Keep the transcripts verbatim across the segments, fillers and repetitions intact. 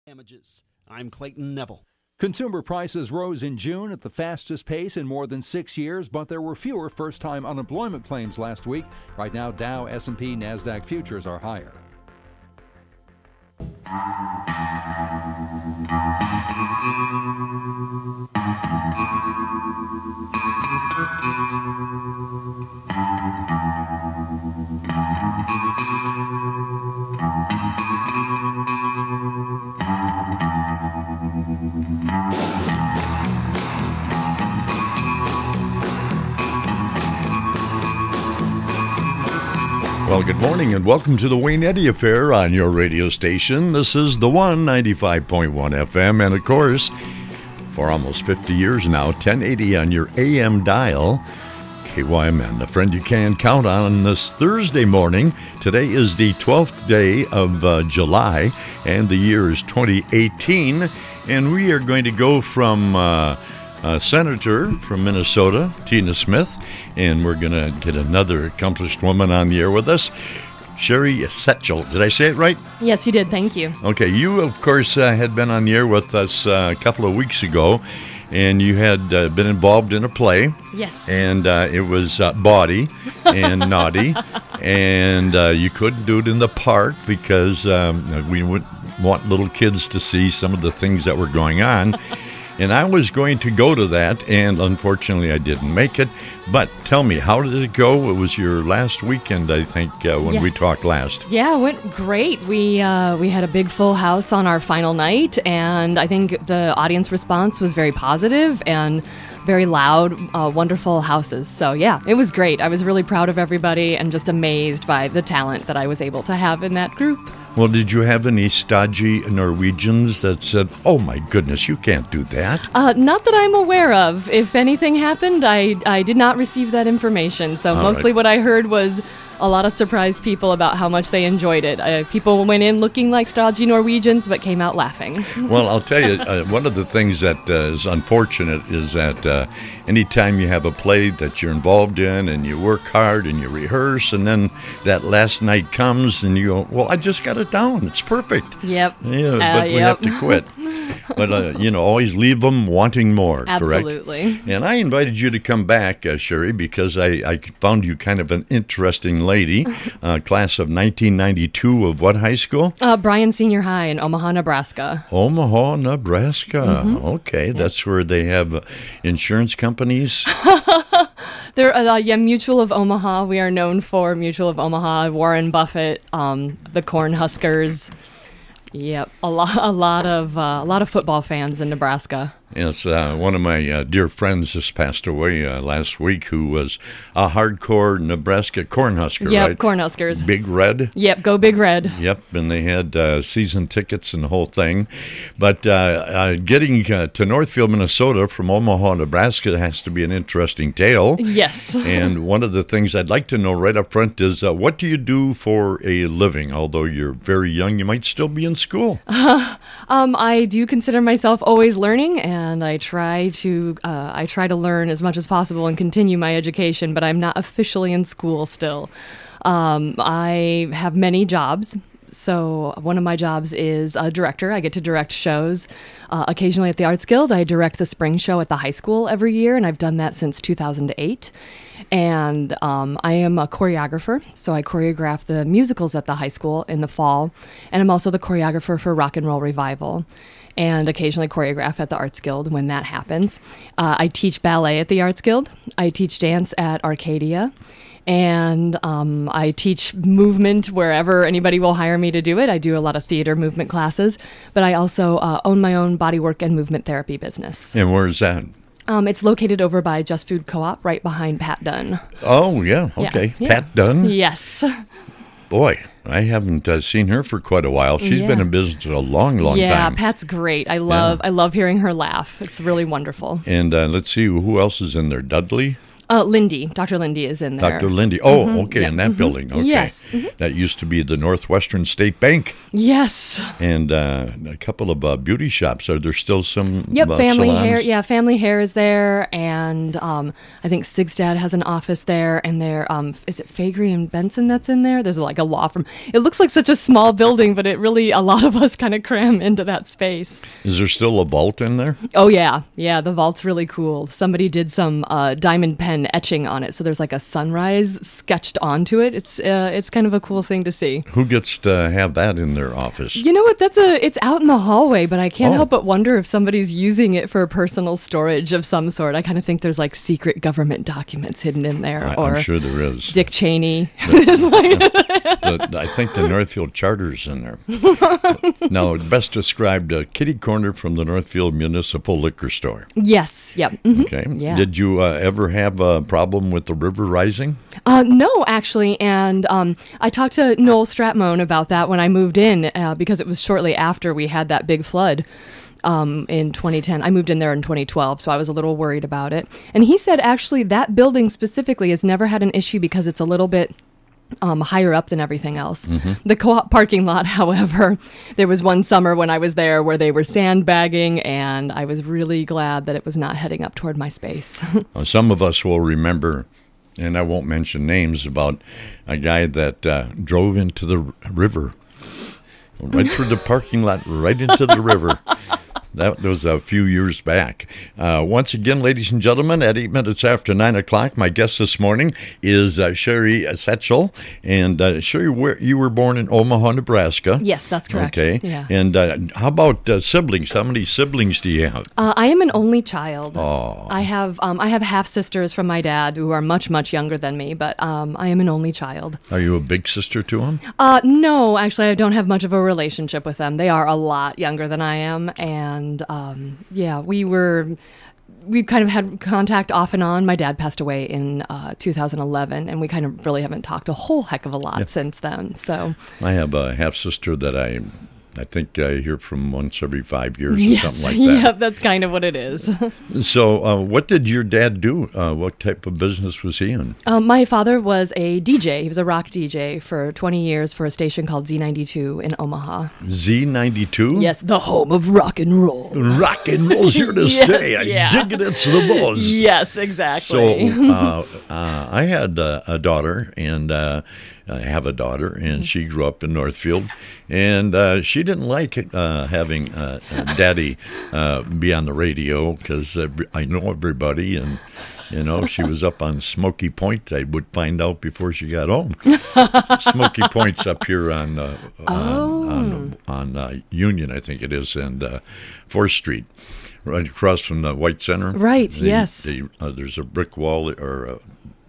Damages. I'm Clayton Neville. Consumer prices rose in June at the fastest pace in more than six years, but there were fewer first-time unemployment claims last week. Right now, Dow, S and P, NASDAQ futures are higher. Well, good morning and welcome to the Wayne Eddy Affair on your radio station. This is the one, ninety-five point one F M, and of course, for almost fifty years now, ten eighty on your A M dial, K Y M N, the friend you can count on this Thursday morning. Today is the twelfth day of uh, July, and the year is twenty eighteen, and we are going to go from uh, a senator from Minnesota, Tina Smith, and we're going to get another accomplished woman on the air with us, Sherry Setchell. Did I say it right? Yes, you did. Thank you. Okay, you, of course, uh, had been on the air with us uh, a couple of weeks ago, and you had uh, been involved in a play. Yes. And uh, it was uh, bawdy and naughty, and uh, you couldn't do it in the park because um, we would want little kids to see some of the things that were going on. And I was going to go to that, and unfortunately I didn't make it. But tell me, how did it go? It was your last weekend, I think, uh, when yes. we talked last. Yeah, it went great. We uh, we had a big full house on our final night, and I think the audience response was very positive and very loud, uh, wonderful houses. So yeah, it was great. I was really proud of everybody and just amazed by the talent that I was able to have in that group. Well, did you have any stodgy Norwegians that said, oh my goodness, you can't do that? Uh, not that I'm aware of. If anything happened, I, I did not receive that information. So All mostly right. what I heard was a lot of surprised people about how much they enjoyed it. Uh, people went in looking like stodgy Norwegians, but came out laughing. Well, I'll tell you, uh, one of the things that uh, is unfortunate is that uh, anytime you have a play that you're involved in and you work hard and you rehearse, and then that last night comes and you go, well, I just got it down. It's perfect. Yep. Yeah, Uh, but we yep. have to quit. But, uh, you know, always leave them wanting more, correct? Absolutely. And I invited you to come back, uh, Sherry, because I, I found you kind of an interesting lady. Uh, class of nineteen ninety-two of what high school? Uh, Bryan Senior High in Omaha, Nebraska. Omaha, Nebraska. Mm-hmm. Okay, that's where they have uh, insurance companies. They're uh, yeah, Mutual of Omaha. We are known for Mutual of Omaha, Warren Buffett, um, the Cornhuskers. Yep, a lot, a lot of, uh, a lot of football fans in Nebraska. Yes, uh, one of my uh, dear friends just passed away uh, last week, who was a hardcore Nebraska Cornhusker, Yep, right? Cornhuskers. Big Red. Yep, go Big Red. Yep, and they had uh, season tickets and the whole thing. But uh, uh, getting uh, to Northfield, Minnesota from Omaha, Nebraska has to be an interesting tale. Yes. And one of the things I'd like to know right up front is, uh, what do you do for a living? Although you're very young, you might still be in school. Um, I do consider myself always learning, and I try to uh, I try to learn as much as possible and continue my education, but I'm not officially in school still. Um, I have many jobs. So one of my jobs is a director. I get to direct shows. Uh, occasionally at the Arts Guild, I direct the spring show at the high school every year, and I've done that since two thousand eight. And um, I am a choreographer, so I choreograph the musicals at the high school in the fall, and I'm also the choreographer for Rock and Roll Revival, and occasionally choreograph at the Arts Guild when that happens. Uh, I teach ballet at the Arts Guild. I teach dance at Arcadia. And um, I teach movement wherever anybody will hire me to do it. I do a lot of theater movement classes, but I also uh, own my own bodywork and movement therapy business. And where's that? Um, it's located over by Just Food Co-op, right behind Pat Dunn. Oh, yeah. Okay. Yeah, yeah. Pat Dunn? Yes. Boy, I haven't uh, seen her for quite a while. She's Yeah. been in business a long, long yeah, time. Yeah, Pat's great. I love I love hearing her laugh. It's really wonderful. And uh, let's see, who else is in there? Dudley? Uh, Lindy. Doctor Lindy is in there. Doctor Lindy. Oh, Mhm. okay, Yep. in that Mhm. building. Okay. Yes. Mhm. That used to be the Northwestern State Bank. Yes. And uh, a couple of uh, beauty shops. Are there still some Yep, uh, Family salons? Hair. Yeah, Family Hair is there, and and um, I think Sig's dad has an office there, and there um, is it Faegre and Benson that's in there? There's like a law firm. It looks like such a small building, but it really, a lot of us kind of cram into that space. Is there still a vault in there? Oh, yeah. Yeah, the vault's really cool. Somebody did some uh, diamond pen etching on it, so there's like a sunrise sketched onto it. It's uh, it's kind of a cool thing to see. Who gets to have that in their office? You know what? That's a it's out in the hallway, but I can't Oh. help but wonder if somebody's using it for personal storage of some sort. I kind of think there's like secret government documents hidden in there, I, or I'm sure there is. Dick Cheney. It's like- The- I think the Northfield Charter's in there. Now, best described uh, kitty corner from the Northfield Municipal Liquor Store. yes. Yep. mhm. Okay. Yeah. Did you uh, ever have a problem with the river rising? Uh, no, actually, and um, I talked to Noel Stratmone about that when I moved in uh, because it was shortly after we had that big flood um, in twenty ten. I moved in there in twenty twelve, so I was a little worried about it. And he said actually that building specifically has never had an issue because it's a little bit um, higher up than everything else. The co-op parking lot, however, there was one summer when I was there where they were sandbagging, and I was really glad that it was not heading up toward my space. Uh, some of us will remember, and I won't mention names, about a guy that uh, drove into the r- river, right through the parking lot, right into the river. That was a few years back. Uh, once again, ladies and gentlemen, at eight minutes after nine o'clock, my guest this morning is uh, Sherry Setchell. And uh, Sherry, where, you were born in Omaha, Nebraska. Yes, that's correct. Okay. Yeah. And uh, how about uh, siblings? How many siblings do you have? Uh, I am an only child. Oh. I have um, I have half sisters from my dad who are much much younger than me, but um, I am an only child. Are you a big sister to them? Uh, no, actually, I don't have much of a relationship with them. They are a lot younger than I am, and um, yeah, we were. We've kind of had contact off and on. My dad passed away in uh, two thousand eleven, and we kind of really haven't talked a whole heck of a lot since then. So, I have a half sister that I, I think I hear from once every five years or yes, something like that. yep, that's kind of what it is. So, uh, what did your dad do? Uh, what type of business was he in? Um, my father was a D J. He was a rock D J for twenty years for a station called Z ninety-two in Omaha. Z ninety-two? Yes, the home of rock and roll. Rock and roll's here to Yes, stay. I yeah. dig it. It's the buzz. Yes, So, exactly. uh, uh, I had uh, a daughter, and uh, I have a daughter, and she grew up in Northfield, and uh, she didn't like uh, having uh, Daddy uh, be on the radio because uh, I know everybody, and you know she was up on Smoky Point. I would find out before she got home. Smoky Point's up here on uh, on, on, on uh, Union, I think it is, and uh, Fourth Street. Right across from the White Center. Right, They- yes. they, uh, there's a brick wall or a,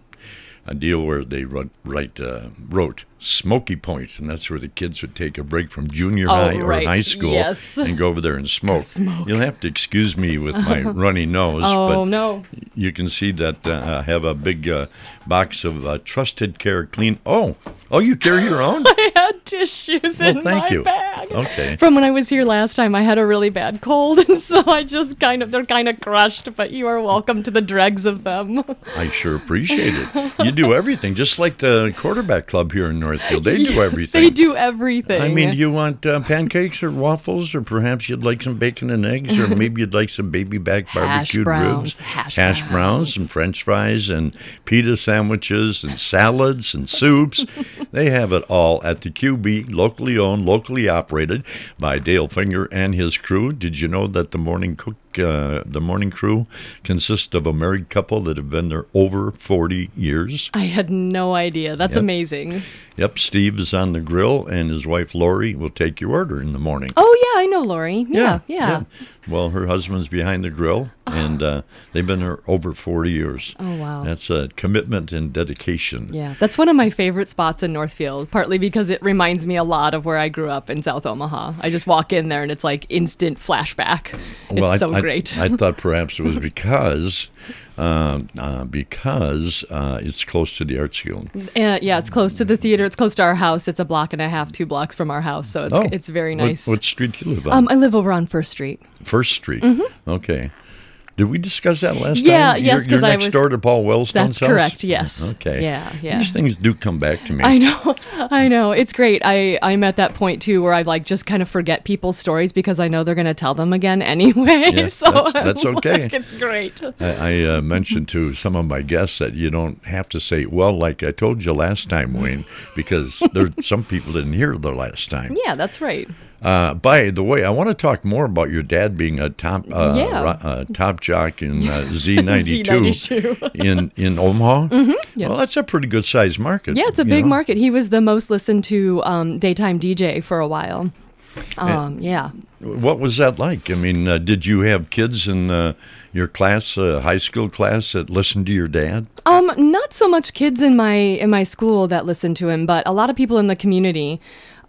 a deal where they write, write uh, wrote Smoky Point, and that's where the kids would take a break from junior Oh, high or right, high school yes. and go over there and smoke. Smoke. You'll have to excuse me with my runny nose, Oh, but no. you can see that uh, I have a big uh, box of uh, Trusted Care Clean. Oh, oh, you carry your own? I had tissues Well, in thank my you. bag. Okay. From when I was here last time, I had a really bad cold, and so I just kind of, they're kind of crushed, but you are welcome to the dregs of them. I sure appreciate it. You do everything, just like the quarterback club here in Northfield. They do Yes, everything. They do everything. I mean, you want uh, pancakes or waffles, or perhaps you'd like some bacon and eggs, or maybe you'd like some baby back Hash barbecued browns, ribs, hash browns, browns. and French fries, and pita sandwiches, and salads, and soups. They have it all at the Q B, locally owned, locally operated by Dale Finger and his crew. Did you know that the morning cook, uh, the morning crew, consists of a married couple that have been there over forty years? I had no idea. That's Yep. amazing. Yep, Steve is on the grill, and his wife Lori will take your order in the morning. Oh, yeah, I know Lori. Yeah, yeah. Well, her husband's behind the grill, and uh, they've been there over forty years. Oh, wow. That's a commitment and dedication. Yeah, that's one of my favorite spots in Northfield, partly because it reminds me a lot of where I grew up in South Omaha. I just walk in there and it's like instant flashback. It's Well, I, so I, great. I thought perhaps it was because uh, uh, because uh, it's close to the Arts Guild. Uh, yeah, it's close to the theater. It's close to our house. It's a block and a half, two blocks from our house. So it's Oh, it's very what- nice. What, street do you live on? um, I live over on First Street. First Street. Mm-hmm. Okay. Did we discuss that last Yeah, time? yes, You're, 'cause you're I next was- door to Paul Wellstone's That's house? correct, yes. Okay. Yeah, yeah. These things do come back to me. I know, I know. It's great. I, I'm at that point too where I like just kind of forget people's stories because I know they're going to tell them again anyway. Yeah, so that's- I'm that's okay. like, it's great. I, I uh, mentioned to some of my guests that you don't have to say, well, like I told you last time, Wayne, because there some people didn't hear the last time. Yeah, that's right. Uh, by the way, I want to talk more about your dad being a top uh, Yeah. ro- uh, top jock in uh, Z ninety-two Z ninety-two. in in Omaha. Mm-hmm, yeah. Well, that's a pretty good sized market. Yeah, it's a you big know? market. He was the most listened to um, daytime D J for a while. Um, yeah. What was that like? I mean, uh, did you have kids in uh, your class, uh, high school class, that listened to your dad? Um, not so much kids in my in my school that listened to him, but a lot of people in the community.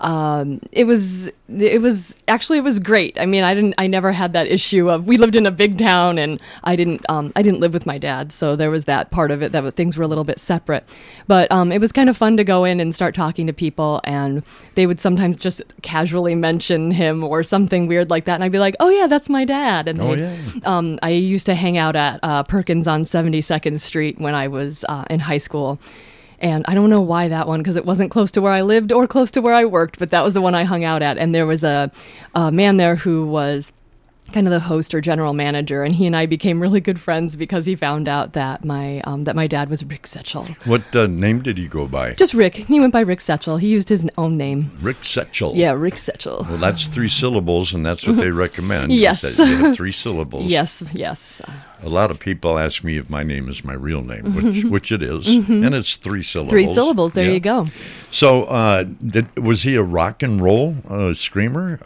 Um, it was it was actually it was great. I mean, I didn't I never had that issue of we lived in a big town and I didn't um, I didn't live with my dad, so there was that part of it that things were a little bit separate. But um, it was kind of fun to go in and start talking to people, and they would sometimes just casually mention him or something weird like that, and I'd be like, "Oh yeah, that's my dad." And Oh, they'd- yeah. um, I used to hang out at uh, Perkins on seventy-second Street when I was uh, in high school. And I don't know why that one, because it wasn't close to where I lived or close to where I worked, but that was the one I hung out at. And there was a, a man there who was kind of the host or general manager, and he and I became really good friends because he found out that my um, that my dad was Rick Setchell. What uh, name did he go by? Just Rick. He went by Rick Setchell. He used his own name. Rick Setchell. Yeah, Rick Setchell. Well, that's three syllables, and that's what they recommend. Yes. is that you have three syllables. Yes, yes. A lot of people ask me if my name is my real name, which which it is, and it's three syllables. Three syllables. There Yeah. you go. So, uh, did, was he a rock and roll uh, screamer?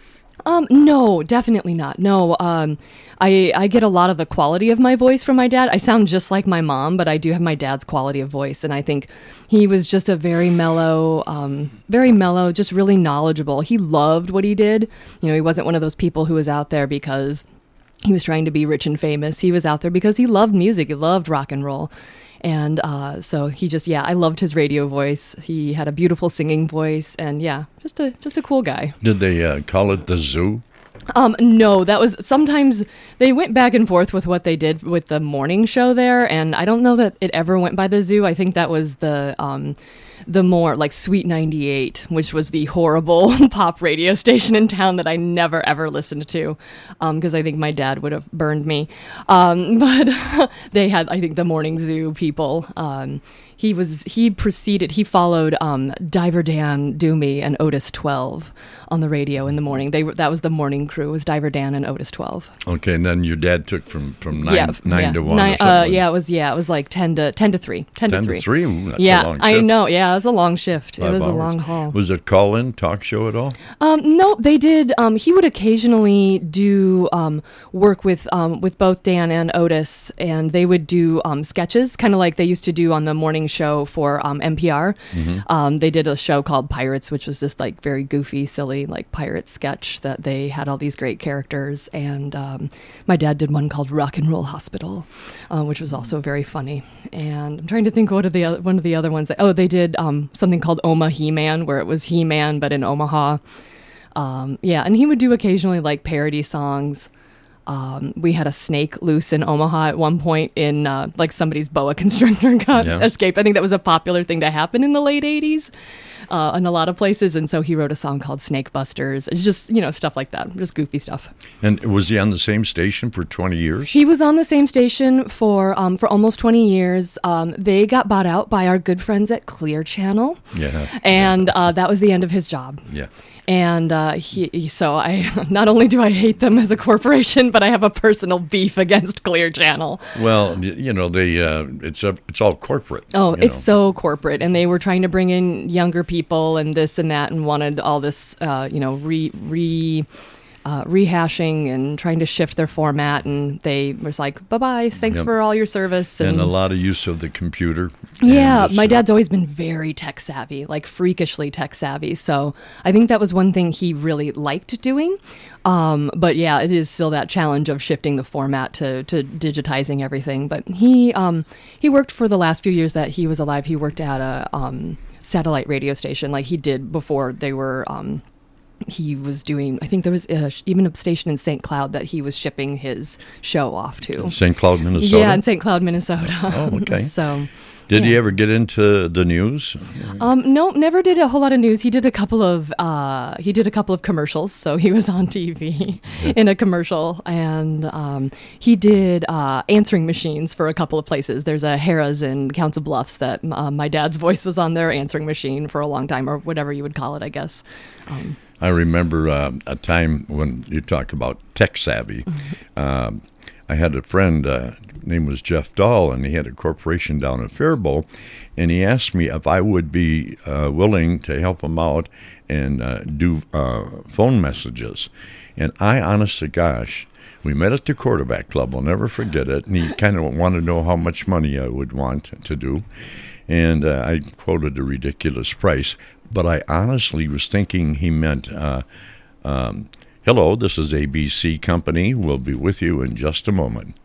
Um, no, definitely not. No, um, I I get a lot of the quality of my voice from my dad. I sound just like my mom, but I do have my dad's quality of voice, and I think he was just a very mellow, um, very mellow, just really knowledgeable. He loved what he did. You know, he wasn't one of those people who was out there because he was trying to be rich and famous. He was out there because he loved music. He loved rock and roll. And uh, so he just, yeah, I loved his radio voice. He had a beautiful singing voice, and yeah, just a just a cool guy. Did they uh, call it the zoo? Um, no, that was sometimes they went back and forth with what they did with the morning show there, and I don't know that it ever went by the zoo. I think that was the um, the more like Sweet ninety-eight, which was the horrible pop radio station in town that I never ever listened to, because I think my dad would have burned me. Um, but they had, I think, the morning zoo people. Um, he was he preceded he followed um, Diver Dan Doomy and Otis twelve on the radio in the morning. They were that was the morning crew, was Diver Dan and Otis twelve. Okay, and then your dad took from, from nine, yeah, nine yeah. to one. Nine, or something. uh, yeah, it was yeah, it was like ten to ten to three, ten, ten to three. to three. Ooh, that's yeah, a long I shift. know. Yeah, it was a long shift. Five it was hours. a long haul. Was it call-in talk show at all? Um, no, they did. Um, he would occasionally do um, work with um, with both Dan and Otis, and they would do um, sketches, kind of like they used to do on the morning show for um, N P R. Mm-hmm. Um, they did a show called Pirates, which was this like very goofy, silly like pirate sketch that they had all these great characters. And um, my dad did one called Rock and Roll Hospital, uh, which was also very funny. And I'm trying to think what are the other, one of the other ones. That, oh, they did um, something called Omaha He-Man, where it was He-Man but in Omaha. Um, yeah, and he would do occasionally like parody songs. Um, we had a snake loose in Omaha at one point in uh, like somebody's boa constrictor got Yeah. escaped. I think that was a popular thing to happen in the late eighties uh, in a lot of places. And so he wrote a song called Snake Busters. It's just, you know, stuff like that, just goofy stuff. And was he on the same station for twenty years? He was on the same station for um, for almost twenty years. Um, they got bought out by our good friends at Clear Channel. Yeah. And uh, that was the end of his job. Yeah. And uh, he, he- so I not only do I hate them as a corporation, but I have a personal beef against Clear Channel. Well, y- you know, they uh, it's a, it's all corporate. Oh, you it's know. so corporate, and they were trying to bring in younger people and this and that, and wanted all this, uh, you know, re re. Uh, rehashing and trying to shift their format, and they was like, bye bye, thanks Yep. for all your service. and a lot of use of the computer. Yeah, And this- my dad's always been very tech savvy, like freakishly tech savvy. So I think that was one thing he really liked doing. Um, but yeah, it is still that challenge of shifting the format to, to digitizing everything. But he um, he worked for the last few years that he was alive. He worked at a um, satellite radio station, like he did before they were. Um, he was doing, I think there was a, even a station in Saint Cloud that he was shipping his show off to. Saint Cloud, Minnesota? Yeah, in Saint Cloud, Minnesota. Oh, okay. So... Did yeah. he ever get into the news? Um, no, never did a whole lot of news. He did a couple of uh, he did a couple of commercials. So he was on T V in a commercial, and um, he did uh, answering machines for a couple of places. There's a Harrah's in Council Bluffs that uh, my dad's voice was on their answering machine for a long time, or whatever you would call it, I guess. Um, I remember uh, a time when you talk about tech savvy. Mm-hmm. Um, I had a friend, uh, name was Jeff Dahl, and he had a corporation down in Faribault, and he asked me if I would be uh, willing to help him out and uh, do uh, phone messages. And I, honest to gosh, we met at the Quarterback Club. I'll never forget it. And he kind of wanted to know how much money I would want to do. And uh, I quoted a ridiculous price. But I honestly was thinking he meant... Uh, um, Hello, this is A B C Company. We'll be with you in just a moment.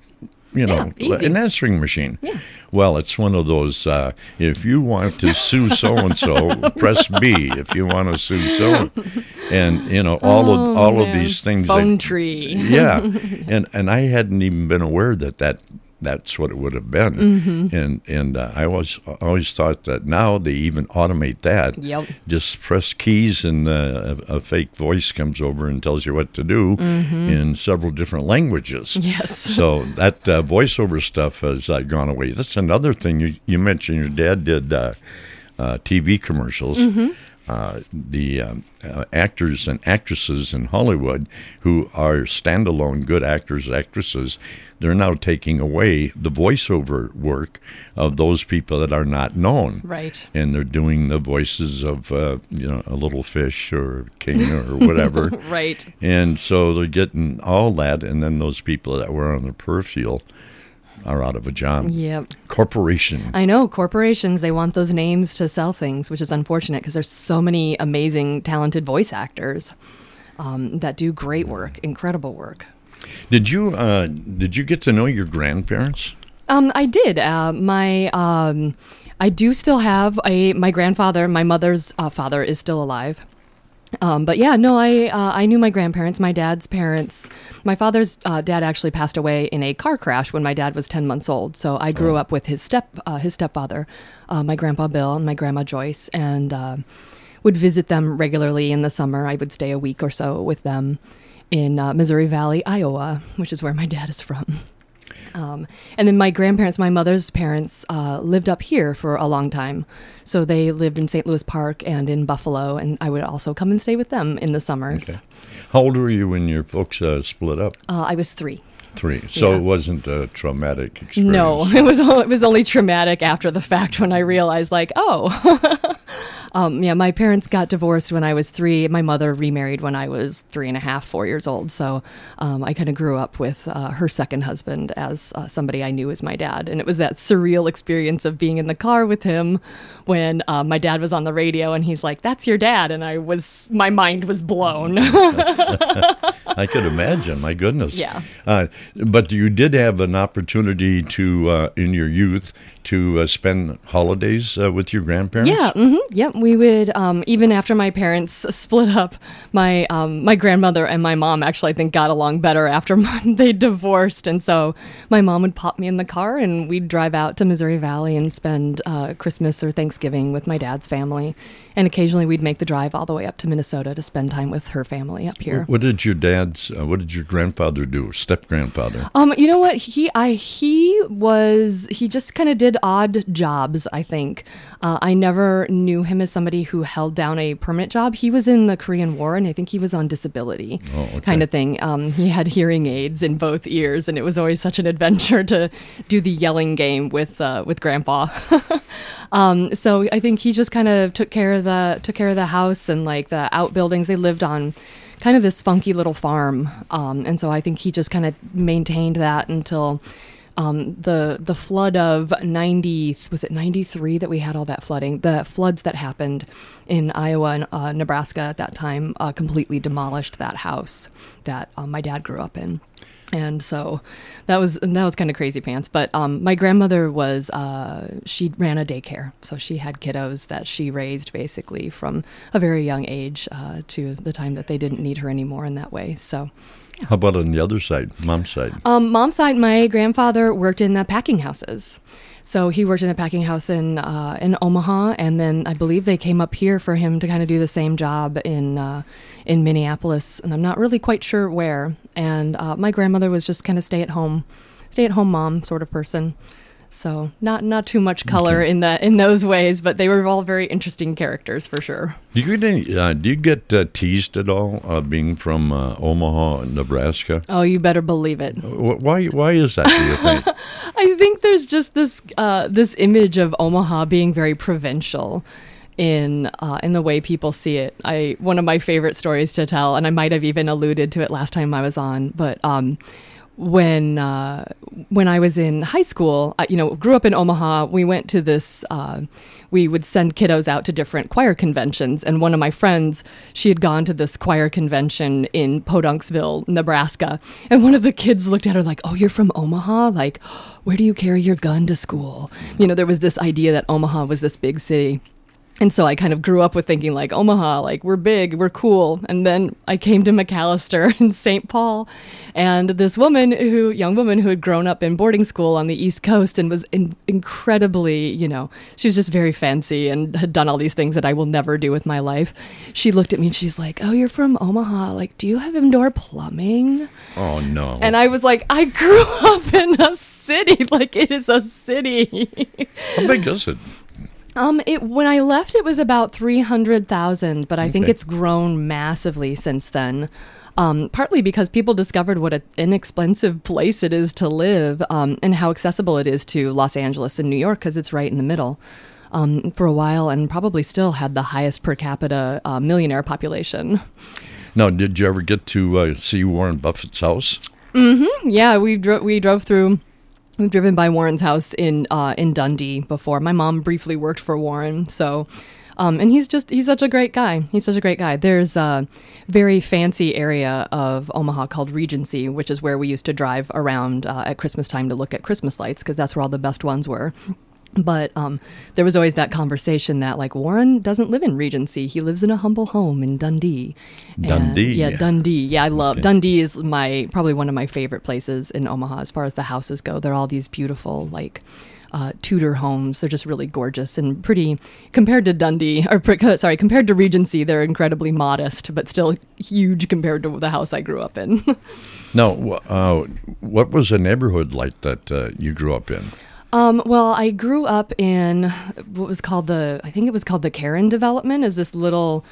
You know, yeah, easy. An answering machine. Yeah. Well, it's one of those, uh, if you want to sue so-and-so, press B. If you want to sue so and, you know, all oh, of all man. of these things. Phone that, tree. Yeah. And and I hadn't even been aware that, that that's what it would have been. Mm-hmm. And and uh, I was always thought that now they even automate that. Yep. Just press keys and uh, a, a fake voice comes over and tells you what to do mm-hmm. in several different languages. Yes. So that uh, voiceover stuff has uh, gone away. That's another thing. You, you mentioned your dad did uh, uh, T V commercials. Mm-hmm. Uh, the um, uh, actors and actresses in Hollywood who are standalone good actors, actresses, they're now taking away the voiceover work of those people that are not known. Right. And they're doing the voices of, uh, you know, a little fish or king or whatever. Right. And so they're getting all that, and then those people that were on the peripheral are out of a job. Yep. Corporation. I know, corporations, they want those names to sell things, which is unfortunate because there's so many amazing, talented voice actors um, that do great work, incredible work. Did you uh, did you get to know your grandparents? Um, I did. Uh, my um, I do still have a my grandfather. My mother's uh, father is still alive. Um, but yeah, no, I uh, I knew my grandparents, my dad's parents. My father's uh, dad actually passed away in a car crash when my dad was ten months old. So I grew Oh. up with his step uh, his stepfather, uh, my grandpa Bill and my grandma Joyce, and uh, would visit them regularly in the summer. I would stay a week or so with them in uh, Missouri Valley, Iowa, which is where my dad is from. Um, and then my grandparents, my mother's parents, uh, lived up here for a long time. So they lived in Saint Louis Park and in Buffalo, and I would also come and stay with them in the summers. Okay. How old were you when your folks uh, split up? Uh, I was three. Three. So Yeah. it wasn't a traumatic experience. No, it was it was only traumatic after the fact when I realized, like, oh, um, yeah, my parents got divorced when I was three. My mother remarried when I was three and a half, four years old. So um, I kind of grew up with uh, her second husband as uh, somebody I knew as my dad, and it was that surreal experience of being in the car with him when uh, my dad was on the radio, and he's like, "That's your dad," and I was, my mind was blown. I could imagine. My goodness. Yeah. Uh, but you did have an opportunity to, uh, in your youth, to uh, spend holidays uh, with your grandparents? Yeah, mm-hmm, yep. We would, um, even after my parents split up, my um, my grandmother and my mom actually, I think, got along better after my, they divorced. And so my mom would pop me in the car and we'd drive out to Missouri Valley and spend uh, Christmas or Thanksgiving with my dad's family. And occasionally we'd make the drive all the way up to Minnesota to spend time with her family up here. What did your dad's, uh, what did your grandfather do, step-grandfather? Um, you know what? He, I, he was, he just kind of did odd jobs, I think. Uh, I never knew him as somebody who held down a permanent job. He was in the Korean War, and I think he was on disability, Oh, okay. kind of thing. Um, he had hearing aids in both ears, and it was always such an adventure to do the yelling game with uh, with Grandpa. um, so I think he just kind of took care of the took care of the house and like the outbuildings. They lived on kind of this funky little farm, um, and so I think he just kind of maintained that until. Um, the the flood of ninety, was it ninety-three that we had all that flooding? The floods that happened in Iowa and uh, Nebraska at that time uh, completely demolished that house that uh, my dad grew up in. And so that was that was kind of crazy pants. But um, my grandmother was, uh, she ran a daycare. So she had kiddos that she raised basically from a very young age uh, to the time that they didn't need her anymore in that way. So How about on the other side, mom's side? Um, mom's side, my grandfather worked in the packing houses. So he worked in a packing house in uh, in Omaha, and then I believe they came up here for him to kind of do the same job in uh, in Minneapolis, and I'm not really quite sure where. And uh, my grandmother was just kind of stay at home, stay at home mom sort of person. So not not too much color Okay. in that in those ways, but they were all very interesting characters for sure. Do you get any, uh, do you get uh, teased at all uh, being from uh, Omaha, Nebraska? Oh, you better believe it. Wh- Why why is that, do you think? I think there's just this uh, this image of Omaha being very provincial in uh, in the way people see it. I one of my favorite stories to tell, and I might have even alluded to it last time I was on, but um, when uh, when I was in high school, I, you know, grew up in Omaha. We went to this. Uh, we would send kiddos out to different choir conventions, and one of my friends, she had gone to this choir convention in Podunksville, Nebraska, and one of the kids looked at her like, "Oh, you're from Omaha? Like, where do you carry your gun to school?" You know, there was this idea that Omaha was this big city. And so I kind of grew up with thinking like, Omaha, like we're big, we're cool. And then I came to McAllister in Saint Paul, and this woman who, young woman who had grown up in boarding school on the East Coast and was in, incredibly, you know, she was just very fancy and had done all these things that I will never do with my life. She looked at me and she's like, "Oh, you're from Omaha. Like, do you have indoor plumbing?" Oh, no. And I was like, I grew up in a city. Like, it is a city. How big is it? Um, it when I left, it was about three hundred thousand, but I think Okay. it's grown massively since then. Um, partly because people discovered what an inexpensive place it is to live, um, and how accessible it is to Los Angeles and New York because it's right in the middle. Um, for a while, and probably still had the highest per capita uh, millionaire population. Now, did you ever get to uh, see Warren Buffett's house? Yeah, we dro- we drove through. We've driven by Warren's house in uh, in Dundee before. My mom briefly worked for Warren, so um, and he's just he's such a great guy. He's such a great guy. There's a very fancy area of Omaha called Regency, which is where we used to drive around uh, at Christmas time to look at Christmas lights because that's where all the best ones were. But um, there was always that conversation that, like, Warren doesn't live in Regency. He lives in a humble home in Dundee. And- Dundee. yeah, Dundee. Yeah, I love Okay. Dundee is my probably one of my favorite places in Omaha as far as the houses go. They're all these beautiful, like, uh, Tudor homes. They're just really gorgeous and pretty compared to Dundee, or pre- sorry, compared to Regency. They're incredibly modest, but still huge compared to the house I grew up in. Now, wh- uh, what was the neighborhood like that uh, you grew up in? Um, well, I grew up in what was called the, I think it was called the Karen Development, is this little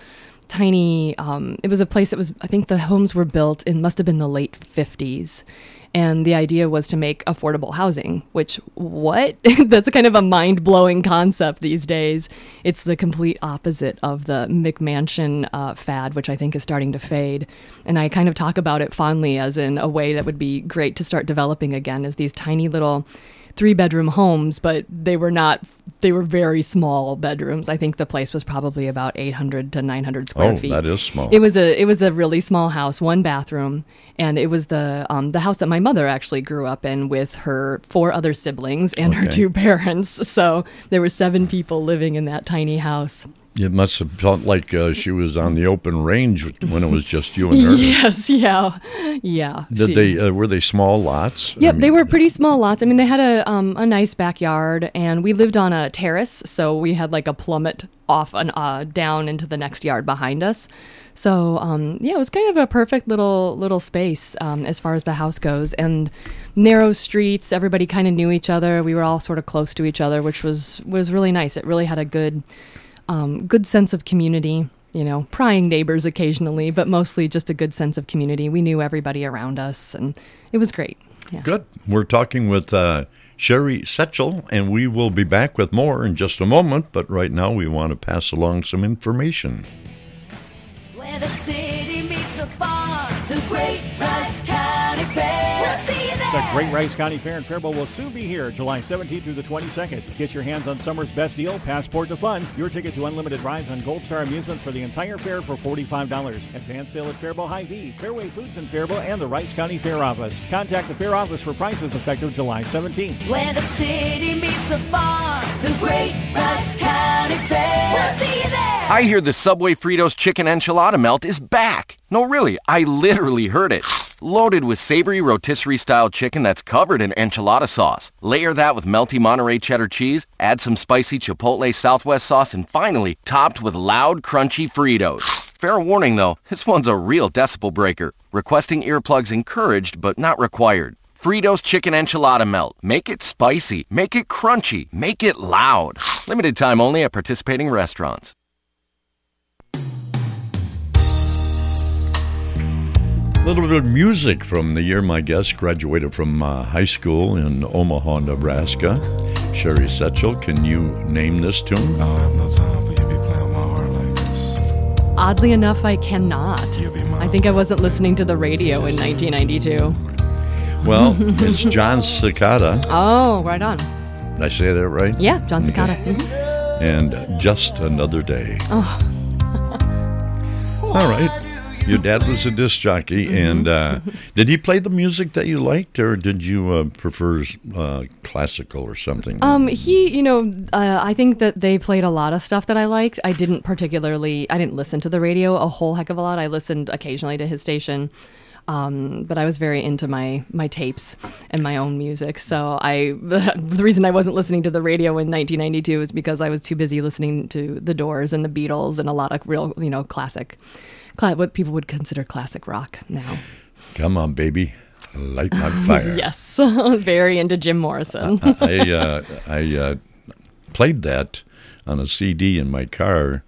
tiny, um, it was a place that was, I think the homes were built in, must have been the late fifties. And the idea was to make affordable housing, which, what? That's kind of a mind-blowing concept these days. It's the complete opposite of the McMansion uh, fad, which I think is starting to fade. And I kind of talk about it fondly as in a way that would be great to start developing again, is these tiny little three bedroom homes, but they were not, they were very small bedrooms. I think the place was probably about eight hundred to nine hundred square Oh, feet. that is small. It was a, it was a really small house, one bathroom. And it was the, um, the house that my mother actually grew up in with her four other siblings and her Okay. two parents. So there were seven people living in that tiny house. It must have felt like uh, she was on the open range when it was just you and her. Yes, yeah, yeah. Did She- they? Uh, were they small lots? I Yep, mean, they were pretty small lots. I mean, they had a um, a nice backyard, and we lived on a terrace, so we had like a plummet off and uh, down into the next yard behind us. So um, yeah, it was kind of a perfect little little space um, as far as the house goes, and narrow streets. Everybody kind of knew each other. We were all sort of close to each other, which was was really nice. It really had a good um, good sense of community. You know, prying neighbors occasionally, but mostly just a good sense of community. We knew everybody around us, and it was great. Yeah. Good. We're talking with uh, Sherry Setchell, and we will be back with more in just a moment. But right now, we want to pass along some information. Where the city meets the farm, the Great Rice County Fair. We'll see you there. The Great Rice County Fair in Faribault will soon be here, July seventeenth through the twenty-second. Get your hands on summer's best deal, Passport to Fun. Your ticket to unlimited rides on Gold Star Amusements for the entire fair for forty-five dollars. Advance sale at Faribault Hy-Vee, Fairway Foods in Faribault, and the Rice County Fair Office. Contact the Fair Office for prices effective July seventeenth. Where the city meets the farm, the Great Rice County Fair. We'll see you there. I hear the Subway Fritos Chicken Enchilada Melt is back. No, really, I literally heard it. Loaded with savory rotisserie-style chicken that's covered in enchilada sauce. Layer that with melty Monterey cheddar cheese, add some spicy Chipotle Southwest sauce, and finally, topped with loud, crunchy Fritos. Fair warning, though, this one's a real decibel breaker. Requesting earplugs encouraged, but not required. Fritos Chicken Enchilada Melt. Make it spicy. Make it crunchy. Make it loud. Limited time only at participating restaurants. A little bit of music from the year my guest graduated from uh, high school in Omaha, Nebraska. Sherry Setchell, can you name this tune? I don't have no time for you to be playing my heart like this. Oddly enough, I cannot. I think I wasn't listening to the radio in nineteen ninety-two. Well, it's John Cicada. Oh, right on. Did I say that right? Yeah, John Cicada. Okay. Mm-hmm. And Just Another Day. Oh. All right. Your dad was a disc jockey, mm-hmm. and uh, did he play the music that you liked, or did you uh, prefer uh, classical or something? Um, he, you know, uh, I think that they played a lot of stuff that I liked. I didn't particularly, I didn't listen to the radio a whole heck of a lot. I listened occasionally to his station, um, but I was very into my my tapes and my own music. So I, the reason I wasn't listening to the radio in nineteen ninety-two is because I was too busy listening to the Doors and the Beatles and a lot of real, you know, classic. What people would consider classic rock now. Come on, baby. Light my fire. Yes. Very into Jim Morrison. I I, uh, I uh, played that on a C D in my car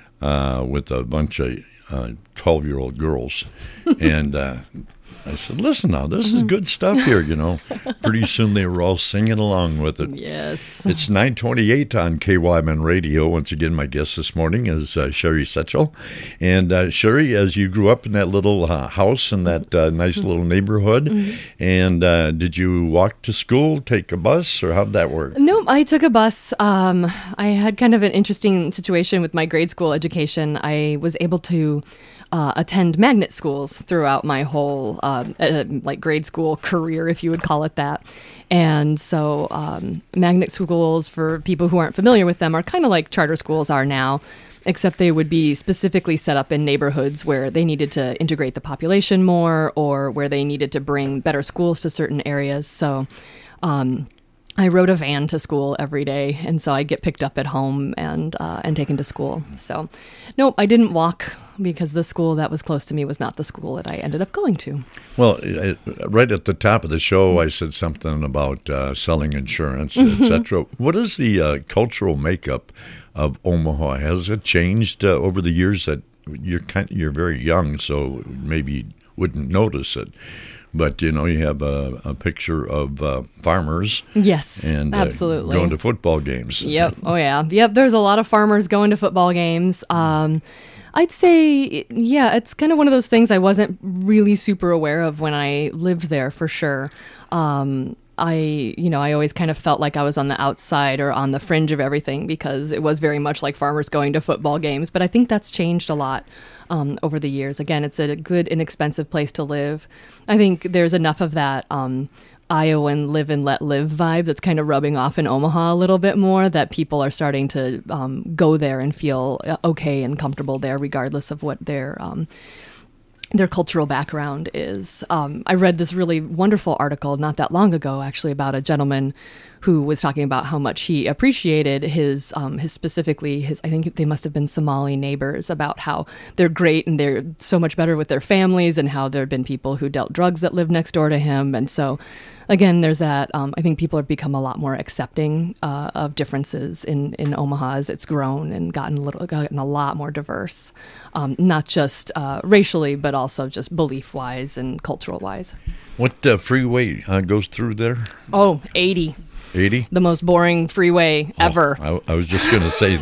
uh, with a bunch of uh, twelve-year-old girls. And uh, I said, listen now, this is good stuff here, you know. Pretty soon they were all singing along with it. Yes. It's nine twenty-eight on K Y M N Radio. Once again, my guest this morning is uh, Sherry Setchell. And uh, Sherry, as you grew up in that little uh, house in that uh, nice little neighborhood, mm-hmm. and uh, did you walk to school, take a bus, or how'd that work? No, I took a bus. Um, I had kind of an interesting situation with my grade school education. I was able to Uh, attend magnet schools throughout my whole uh, uh, like grade school career, if you would call it that. And so um, magnet schools, for people who aren't familiar with them, are kind of like charter schools are now, except they would be specifically set up in neighborhoods where they needed to integrate the population more, or where they needed to bring better schools to certain areas. So um, I rode a van to school every day, and so I'd get picked up at home and uh, and taken to school. So, nope, I didn't walk, because the school that was close to me was not the school that I ended up going to. Well, it, right at the top of the show, I said something about uh, selling insurance, et cetera. What is the uh, cultural makeup of Omaha? Has it changed uh, over the years? That you're kind, you're very young, so maybe you wouldn't notice it. But, you know, you have a, a picture of uh, farmers. Yes, and, uh, absolutely. going to football games. Yep. Oh, yeah. Yep. There's a lot of farmers going to football games. Um, I'd say, yeah, it's kind of one of those things I wasn't really super aware of when I lived there, for sure. Um, I, you know, I always kind of felt like I was on the outside or on the fringe of everything, because it was very much like farmers going to football games. But I think that's changed a lot um, over the years. Again, it's a good, inexpensive place to live. I think there's enough of that um, Iowan live and let live vibe that's kind of rubbing off in Omaha a little bit more, that people are starting to um, go there and feel okay and comfortable there, regardless of what their um, their cultural background is. Um, I read this really wonderful article not that long ago, actually, about a gentleman who was talking about how much he appreciated his, um, his specifically his, I think they must have been Somali neighbors, about how they're great and they're so much better with their families, and how there have been people who dealt drugs that lived next door to him. And so, again, there's that. Um, I think people have become a lot more accepting uh, of differences in, in Omaha as it's grown and gotten a little, gotten a lot more diverse, um, not just uh, racially, but also just belief-wise and cultural-wise. What uh, freeway uh, goes through there? Oh, eighty. eighty? The most boring freeway ever. Oh, I, I was just going to say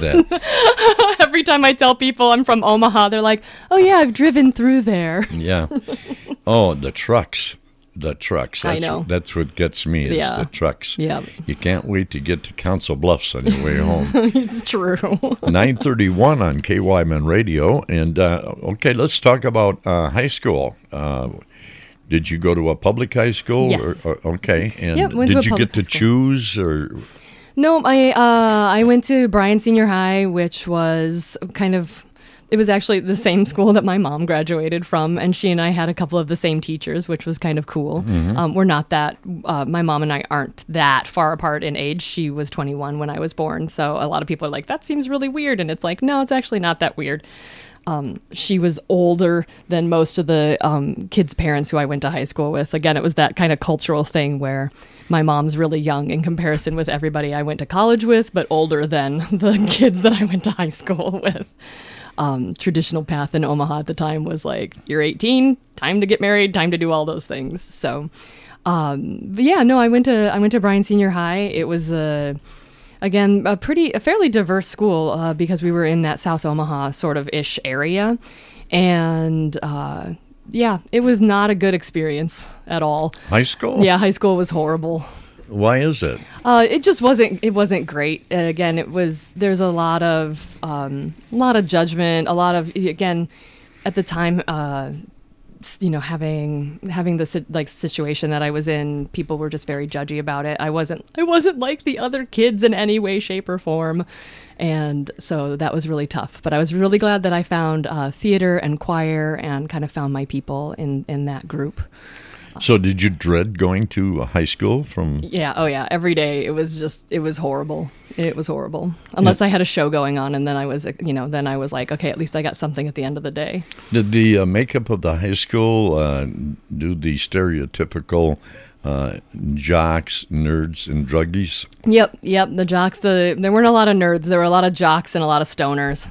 that. Every time I tell people I'm from Omaha, they're like, oh, yeah, I've driven through there. Yeah. Oh, the trucks. The trucks. I That's know. What, that's what gets me is Yeah. the trucks. Yeah. You can't wait to get to Council Bluffs on your way home. It's true. nine thirty-one on K Y M N Radio. And, uh, okay, let's talk about uh, high school. Uh, did you go to a public high school? Yes. Or, or, okay. And Yep, went to did a you public get to high school. choose? Or No, I uh, I went to Bryan Senior High, which was kind of, it was actually the same school that my mom graduated from, and she and I had a couple of the same teachers, which was kind of cool. Um, we're not that, uh, my mom and I aren't that far apart in age. She was twenty-one when I was born, so a lot of people are like, that seems really weird, and it's like, no, it's actually not that weird. Um, she was older than most of the um, kids' parents who I went to high school with. Again, it was that kind of cultural thing where my mom's really young in comparison with everybody I went to college with, but older than the kids that I went to high school with. Um, traditional path in Omaha at the time was like, you're eighteen, time to get married, time to do all those things. So, um, but yeah, no, I went to I went to Bryan Senior High. It was a Again, a pretty, a fairly diverse school uh, because we were in that South Omaha sort of ish area. And uh, yeah, it was not a good experience at all. high school? Yeah, high school was horrible. Why is it? Uh, it just wasn't, it wasn't great. Uh, again, it was, there's a lot of, um, a lot of judgment, a lot of, again, at the time, uh, you know, having having the si- like situation that I was in, people were just very judgy about it. I wasn't I wasn't like the other kids in any way, shape, or form, and so that was really tough. But I was really glad that I found uh, theater and choir and kind of found my people in in that group. So did you dread going to a high school from... Yeah, oh yeah, every day it was just it was horrible. It was horrible. Unless I had a show going on, and then I was, you know, then I was like, okay, at least I got something at the end of the day. Did the uh, makeup of the high school uh, do the stereotypical uh, jocks, nerds, and druggies? Yep, yep. The jocks. The there weren't a lot of nerds. There were a lot of jocks and a lot of stoners.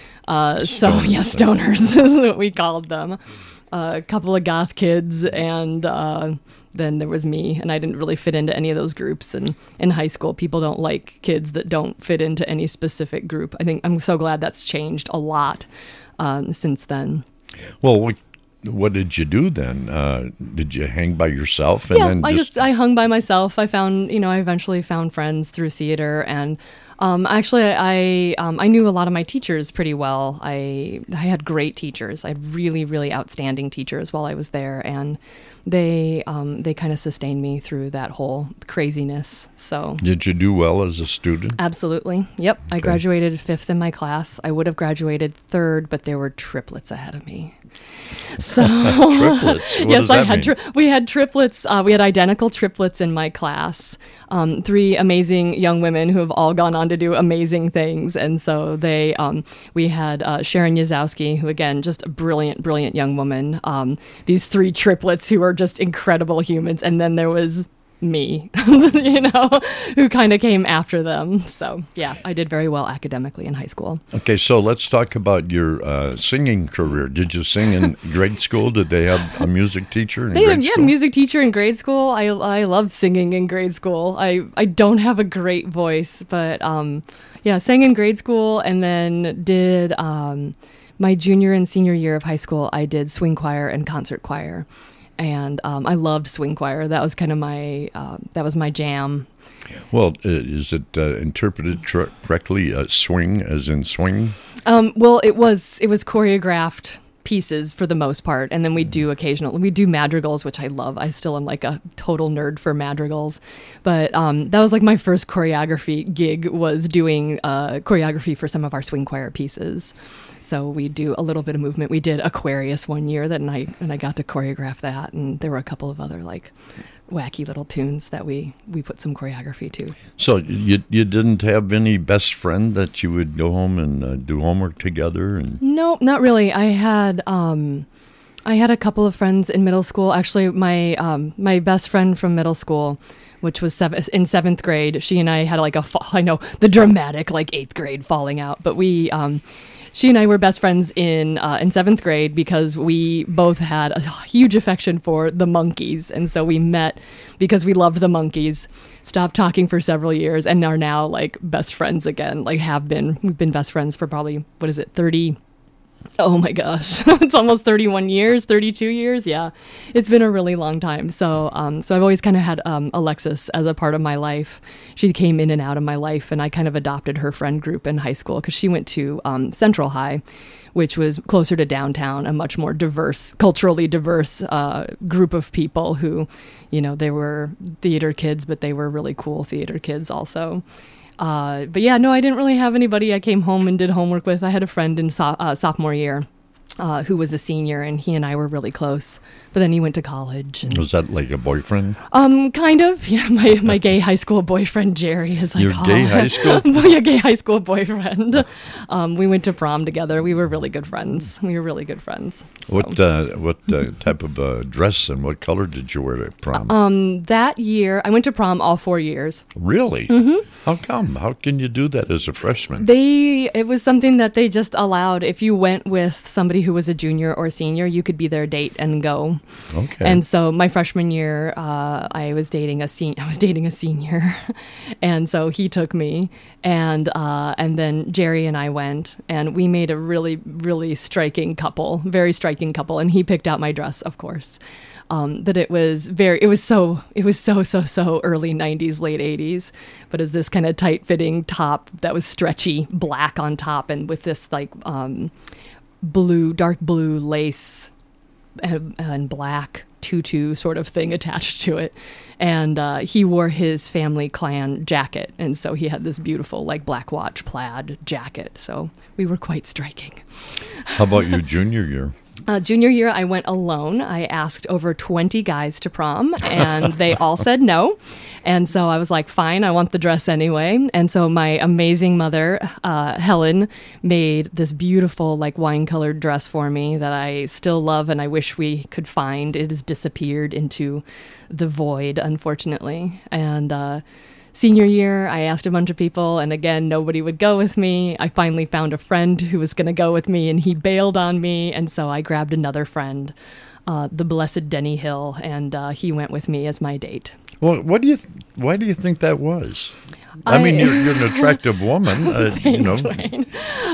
Uh, so yeah, stoners is what we called them. Uh, a couple of goth kids, and uh, then there was me, and I didn't really fit into any of those groups. And in high school, people don't like kids that don't fit into any specific group. I think I'm so glad that's changed a lot um, since then. Well, what, what did you do then? Uh, did you hang by yourself? And Yeah, then I just I hung by myself. I found, you know, I eventually found friends through theater, and um, actually I um, I knew a lot of my teachers pretty well. I I had great teachers. I had really really outstanding teachers while I was there, and they um, they kind of sustained me through that whole craziness. So Did you do well as a student? absolutely, yep. I Okay. graduated fifth in my class. I would have graduated third, but there were triplets ahead of me. So Triplets? What yes, does I that had. mean? Tri- we had triplets. Uh, we had identical triplets in my class. Um, three amazing young women who have all gone on to do amazing things, and so they. Um, we had uh, Sharon Yazowski, who again, just a brilliant, brilliant young woman. Um, these three triplets who are just incredible humans, and then there was me, you know, who kind of came after them. So yeah, I did very well academically in high school. Okay, so let's talk about your uh, singing career. Did you sing in grade school? Did they have a music teacher in They grade had, yeah, school? music teacher in grade school. I I loved singing in grade school. I, I don't have a great voice, but um, yeah, sang in grade school, and then did um, my junior and senior year of high school. I did swing choir and concert choir, and um, I loved swing choir. That was kind of my uh, that was my jam. Well, uh, is it uh, interpreted tr- correctly? Uh, swing, as in swing? Um, well, it was it was choreographed pieces for the most part, and then we do occasional we do madrigals, which I love. I still am like a total nerd for madrigals, but um, that was like my first choreography gig, was doing uh, choreography for some of our swing choir pieces. So we do a little bit of movement. We did Aquarius one year that night, and I got to choreograph that, and there were a couple of other like wacky little tunes that we we put some choreography to. So you you didn't have any best friend that you would go home and uh, do homework together? And No, not really. I had um, I had a couple of friends in middle school. Actually, my um, my best friend from middle school, which was seven, in seventh grade, she and I had like a fa- I know the dramatic like eighth grade falling out, but we. Um, She and I were best friends in uh, in seventh grade because we both had a huge affection for the Monkees, and so we met because we loved the Monkees. Stopped talking for several years, and are now like best friends again. Like have been, we've been best friends for probably what is it, thirty, Oh my gosh, it's almost thirty-one years, thirty-two years. Yeah, it's been a really long time. So, um, so I've always kind of had um, Alexis as a part of my life. She came in and out of my life, and I kind of adopted her friend group in high school because she went to um, Central High, which was closer to downtown, a much more diverse, culturally diverse uh, group of people who, you know, they were theater kids, but they were really cool theater kids also. Uh, but yeah, no, I didn't really have anybody I came home and did homework with. I had a friend in so- uh, sophomore year uh, who was a senior, and he and I were really close. But then he went to college. And, Was that like a boyfriend? um, kind of. Yeah, my, my gay high school boyfriend, Jerry, as I Your call gay him. high school? My gay high school boyfriend. Um, we went to prom together. We were really good friends. We were really good friends. So. What uh, what uh, type of uh, dress and what color did you wear to prom? Um, that year, I went to prom all four years. Really? Mm-hmm. How come? How can you do that as a freshman? They, it was something that they just allowed. If you went with somebody who was a junior or senior, you could be their date and go. Okay. And so my freshman year, uh, I was dating a sen- I was dating a senior, and so he took me, and uh, and then Jerry and I went, and we made a really really striking couple, very striking couple, and he picked out my dress, of course. Um, that it was very, it was so, it was so, so, so early nineties, late eighties, but as this kind of tight fitting top that was stretchy, black on top, and with this like um, blue, dark blue lace and, and black tutu sort of thing attached to it. And uh, he wore his family clan jacket. And so he had this beautiful like Black Watch plaid jacket. So we were quite striking. How about you junior year? Uh, junior year, I went alone. I asked over twenty guys to prom, and they all said no. And so I was like, fine, I want the dress anyway. And so my amazing mother, uh, Helen, made this beautiful, like, wine-colored dress for me that I still love and I wish we could find. It has disappeared into the void, unfortunately. And uh, senior year, I asked a bunch of people, and again, nobody would go with me. I finally found a friend who was going to go with me, and he bailed on me, and so I grabbed another friend, uh, the blessed Denny Hill, and uh, he went with me as my date. Well, what do you? Th- why do you think that was? I, I mean, you're, you're an attractive woman. Uh, Thanks, you know. Wayne.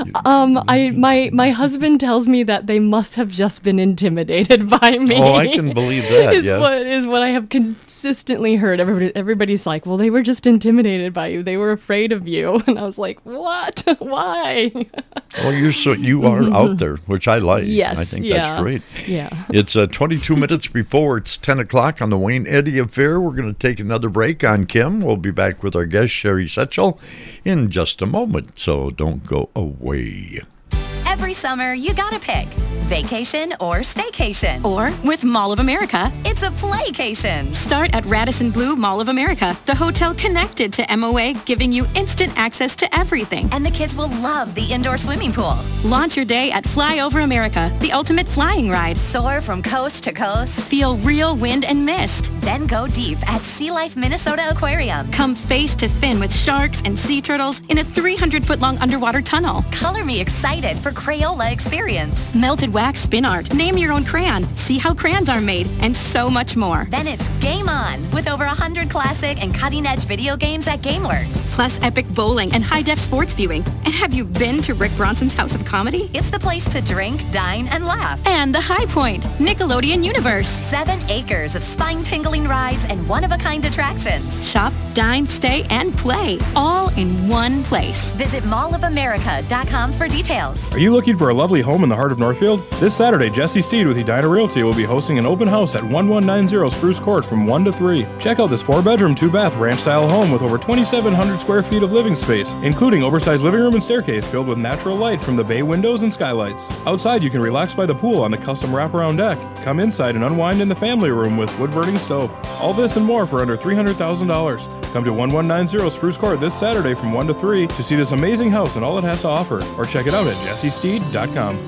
Um, I my my husband tells me that they must have just been intimidated by me. Oh, I can believe that. Is yeah. what is what I have consistently heard. Everybody everybody's like, well, they were just intimidated by you. They were afraid of you, and I was like, what? Why? Well, you're so you are out there, which I like. Yes, I think yeah, that's great. Yeah. It's uh, twenty-two minutes before it's ten o'clock on the Wayne Eddy Affair. We're going to take another break on Kim. We'll be back with our guest, Sherry Setchell, in just a moment, so don't go away. Every summer, you gotta pick vacation or staycation. Or with Mall of America, it's a playcation. Start at Radisson Blu Mall of America, the hotel connected to M O A, giving you instant access to everything. And the kids will love the indoor swimming pool. Launch your day at Fly Over America, the ultimate flying ride. Soar from coast to coast. Feel real wind and mist. Then go deep at Sea Life Minnesota Aquarium. Come face to fin with sharks and sea turtles in a three hundred foot long underwater tunnel. Color me excited for Crayola experience. Melted wax spin art. Name your own crayon. See how crayons are made, and so much more. Then it's game on with over one hundred classic and cutting-edge video games at GameWorks. Plus epic bowling and high-def sports viewing. And have you been to Rick Bronson's House of Comedy? It's the place to drink, dine, and laugh. And the high point, Nickelodeon Universe. Seven acres of spine-tingling rides and one-of-a-kind attractions. Shop, dine, stay, and play. All in one place. Visit mall of america dot com for details. Are you looking for a lovely home in the heart of Northfield? This Saturday, Jesse Steed with Edina Realty will be hosting an open house at eleven ninety Spruce Court from one to three. Check out this four-bedroom, two-bath ranch-style home with over twenty-seven hundred square feet of living space, including oversized living room and staircase filled with natural light from the bay windows and skylights. Outside, you can relax by the pool on the custom wraparound deck. Come inside and unwind in the family room with wood-burning stove. All this and more for under three hundred thousand dollars. Come to eleven ninety Spruce Court this Saturday from one to three to see this amazing house and all it has to offer, or check it out at jesse steed dot com.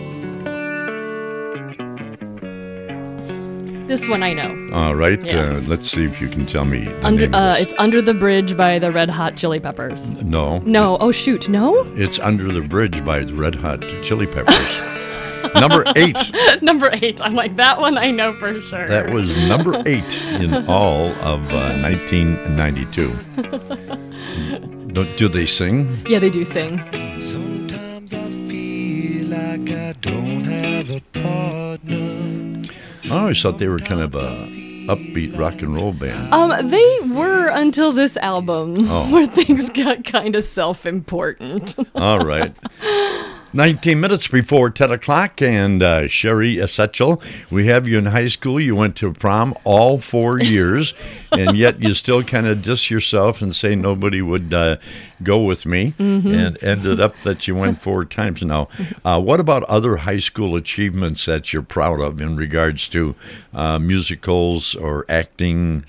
This one I know. All right. Yes. Uh, let's see if you can tell me. The Under, name of uh, this. it's Under the Bridge by the Red Hot Chili Peppers. No. No. Oh, shoot. No? It's Under the Bridge by the Red Hot Chili Peppers. Number eight. Number eight. I'm like, that one I know for sure. That was number eight in all of uh, nineteen ninety-two. do, do they sing? Yeah, they do sing. Sometimes I feel like like I don't have a partner. I always thought they were kind of a upbeat rock and roll band. Um, they were until this album, Oh. where things got kind of self-important. All right. nineteen minutes before ten o'clock, and uh, Sherry Essechel, we have you in high school. You went to prom all four years, and yet you still kind of diss yourself and say nobody would uh, go with me, Mhm. and ended up that you went four times now. Uh, what about other high school achievements that you're proud of in regards to uh, musicals or acting,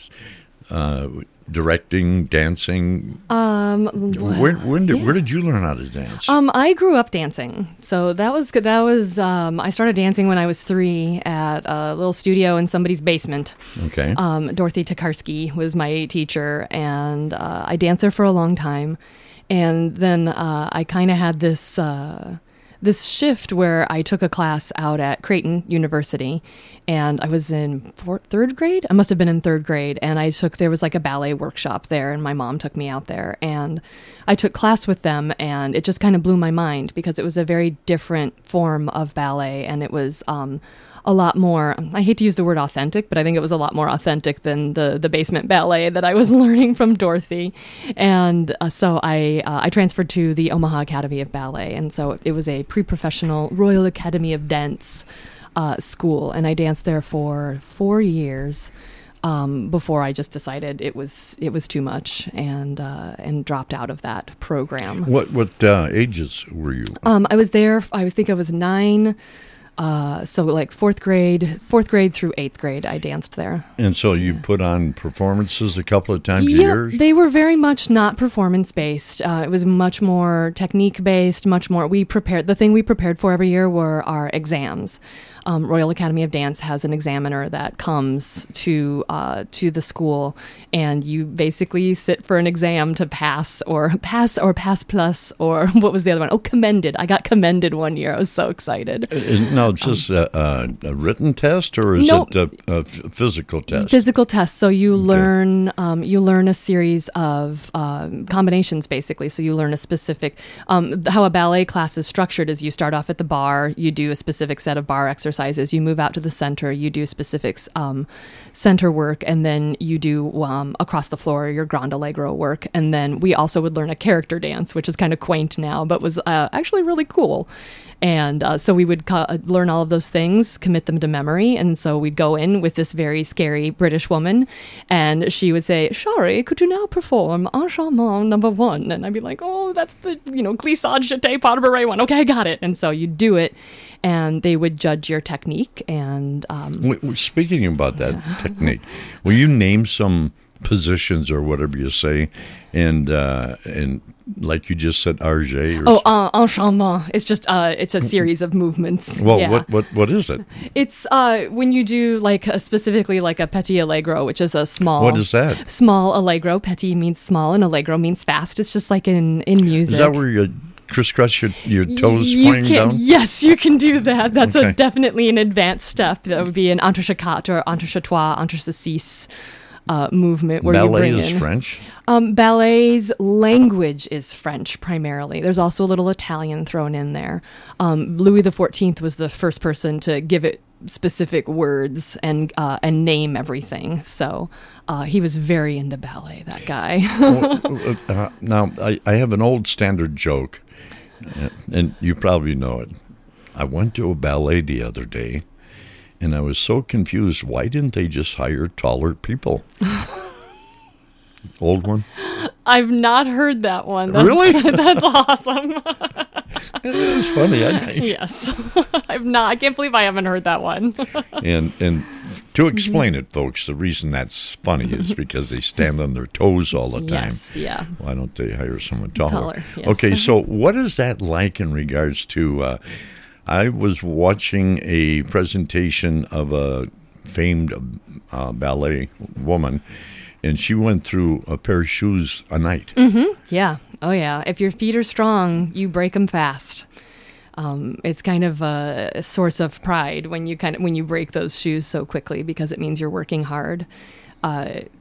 uh, directing, dancing? Um, Where, when did, where did you learn how to dance? Um, I grew up dancing, so that was good. That was um, I started dancing when I was three at a little studio in somebody's basement. Okay. Um, Dorothy Tokarski was my teacher, and uh, I danced there for a long time. And then uh, I kind of had this uh, this shift where I took a class out at Creighton University, and I was in fourth, third grade. I must have been in third grade, and I took there was like a ballet workshop there, and my mom took me out there, and I took class with them, and it just kind of blew my mind because it was a very different form of ballet, and it was um, a lot more. I hate to use the word authentic, but I think it was a lot more authentic than the the basement ballet that I was learning from Dorothy, and uh, so I uh, I transferred to the Omaha Academy of Ballet, and so it was a pre-professional Royal Academy of Dance uh, school, and I danced there for four years um, before I just decided it was it was too much and uh, and dropped out of that program. What what uh, ages were you? Um, I was there. I was think I was nine. Uh, so like fourth grade, fourth grade through eighth grade, I danced there. And so you put on performances a couple of times a Yeah, year? they were very much not performance based. Uh, it was much more technique based, much more. We prepared, the thing we prepared for every year were our exams. Um, Royal Academy of Dance has an examiner that comes to uh, to the school, and you basically sit for an exam to pass or pass or pass plus or what was the other one? Oh, commended. I got commended one year. I was so excited. Uh, No, it's just a, a, a written test, or is Nope. it a, a f- physical test? Physical tests. So you learn um, you learn a series of um, combinations, basically. So you learn a specific um, how a ballet class is structured. Is you start off at the bar, you do a specific set of bar exercises. You move out to the center, you do specific um, center work, and then you do um, across the floor your Grand Allegro work. And then we also would learn a character dance, which is kind of quaint now, but was uh, actually really cool. And uh, so we would co- learn all of those things, commit them to memory. And so we'd go in with this very scary British woman, and she would say, "Shari, could you now perform Enchantement number one?" And I'd be like, "Oh, that's the, you know, glissade, jeté, pas de bourrée one. Okay, I got it." And so you do it, and they would judge your technique. And um, W- w- Speaking about that technique, will you name some positions or whatever you say, and uh, and like you just said, R J? Or oh, uh, Enchantement. It's just uh, it's a series of movements. well, yeah. what what what is it? It's uh, when you do like a, specifically like a petit allegro, which is a small. What is that? Small allegro. Petit means small, and allegro means fast. It's just like in in music. Is that where you crisscross your, your toes you pointing can, down? Yes, you can do that. That's Okay. a, definitely an advanced step. That would be an entrechâtre or entrechâtois, entrecâssis uh, movement where Ballet you bring is in. French? Um, ballet's language is French primarily. There's also a little Italian thrown in there. Um, Louis the fourteenth was the first person to give it specific words and uh, and name everything. So uh, he was very into ballet, that guy. Well, uh, now, I, I have an old standard joke, uh, and you probably know it. I went to a ballet the other day, and I was so confused. Why didn't they just hire taller people? Old one? I've not heard that one. That's, Really? That's awesome. It is funny. I, Yes. I've not. I can't believe I haven't heard that one. and and to explain it, folks, the reason that's funny is because they stand on their toes all the time. Yes, yeah. Why don't they hire someone taller? Taller, yes. Okay, so what is that like in regards to? Uh, I was watching a presentation of a famed uh, ballet woman, and she went through a pair of shoes a night. Mm-hmm. Yeah. Oh, yeah. If your feet are strong, you break them fast. Um, it's kind of a, a source of pride when you kind of when you break those shoes so quickly because it means you're working hard. Uh,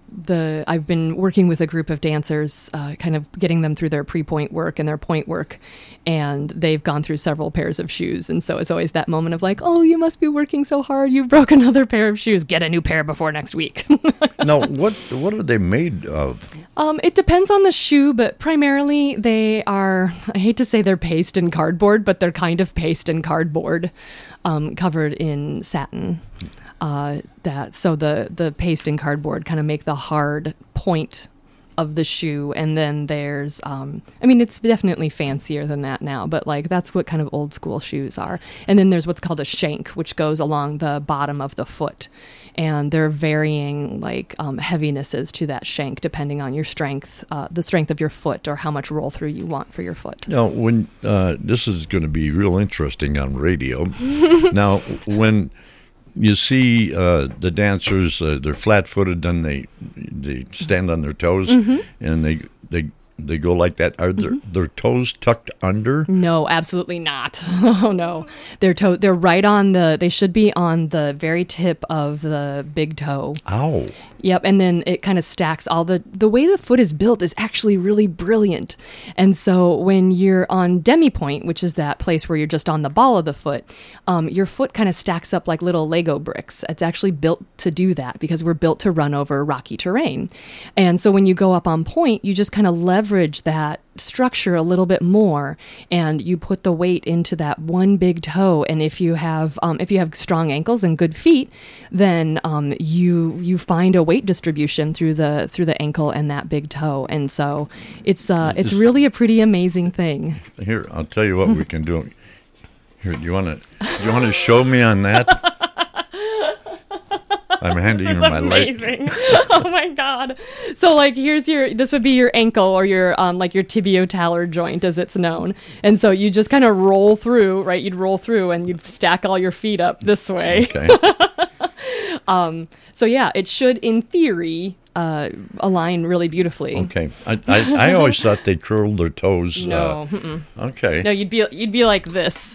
the I've been working with a group of dancers, uh, kind of getting them through their pre-point work and their point work, and they've gone through several pairs of shoes, and so it's always that moment of like, oh, you must be working so hard, you broke another pair of shoes, get a new pair before next week. Now, what what are they made of? Um, it depends on the shoe, but primarily they are, I hate to say they're paste and cardboard, but they're kind of paste and cardboard, um, covered in satin. Uh, that so the the paste and cardboard kind of make the hard point of the shoe, and then there's um, I mean, it's definitely fancier than that now, but like that's what kind of old school shoes are. And then there's what's called a shank, which goes along the bottom of the foot, and there are varying like um, heavinesses to that shank depending on your strength, uh, the strength of your foot, or how much roll through you want for your foot. Now, when uh, this is going to be real interesting on radio. Now, when you see uh, the dancers, uh, they're flat-footed, then they they stand on their toes, mm-hmm. and they they they go like that. Are their Mm-hmm. their toes tucked under? No, absolutely not. Oh no, they're toe. They're right on the. They should be on the very tip of the big toe. Ow. Yep, and then it kind of stacks all the, the way the foot is built is actually really brilliant. And so when you're on demi-point, which is that place where you're just on the ball of the foot, um, your foot kind of stacks up like little Lego bricks. It's actually built to do that because we're built to run over rocky terrain. And so when you go up on point, you just kind of leverage that structure a little bit more, and you put the weight into that one big toe. And if you have um, if you have strong ankles and good feet, then um, you you find a weight distribution through the through the ankle and that big toe. And so it's uh it's really a pretty amazing thing. Here, I'll tell you what we can do. Here, do you want to you want to show me on that? I'm handing This you is my light. amazing. Oh my god. So like here's your this would be your ankle, or your um like your tibio-talar joint as it's known. And so you just kind of roll through, right? You'd roll through and you'd stack all your feet up this way. Okay. um so yeah, it should in theory uh align really beautifully. Okay. I, I, I always thought they curled their toes. No. Uh, mm-mm. okay. No, you'd be you'd be like this.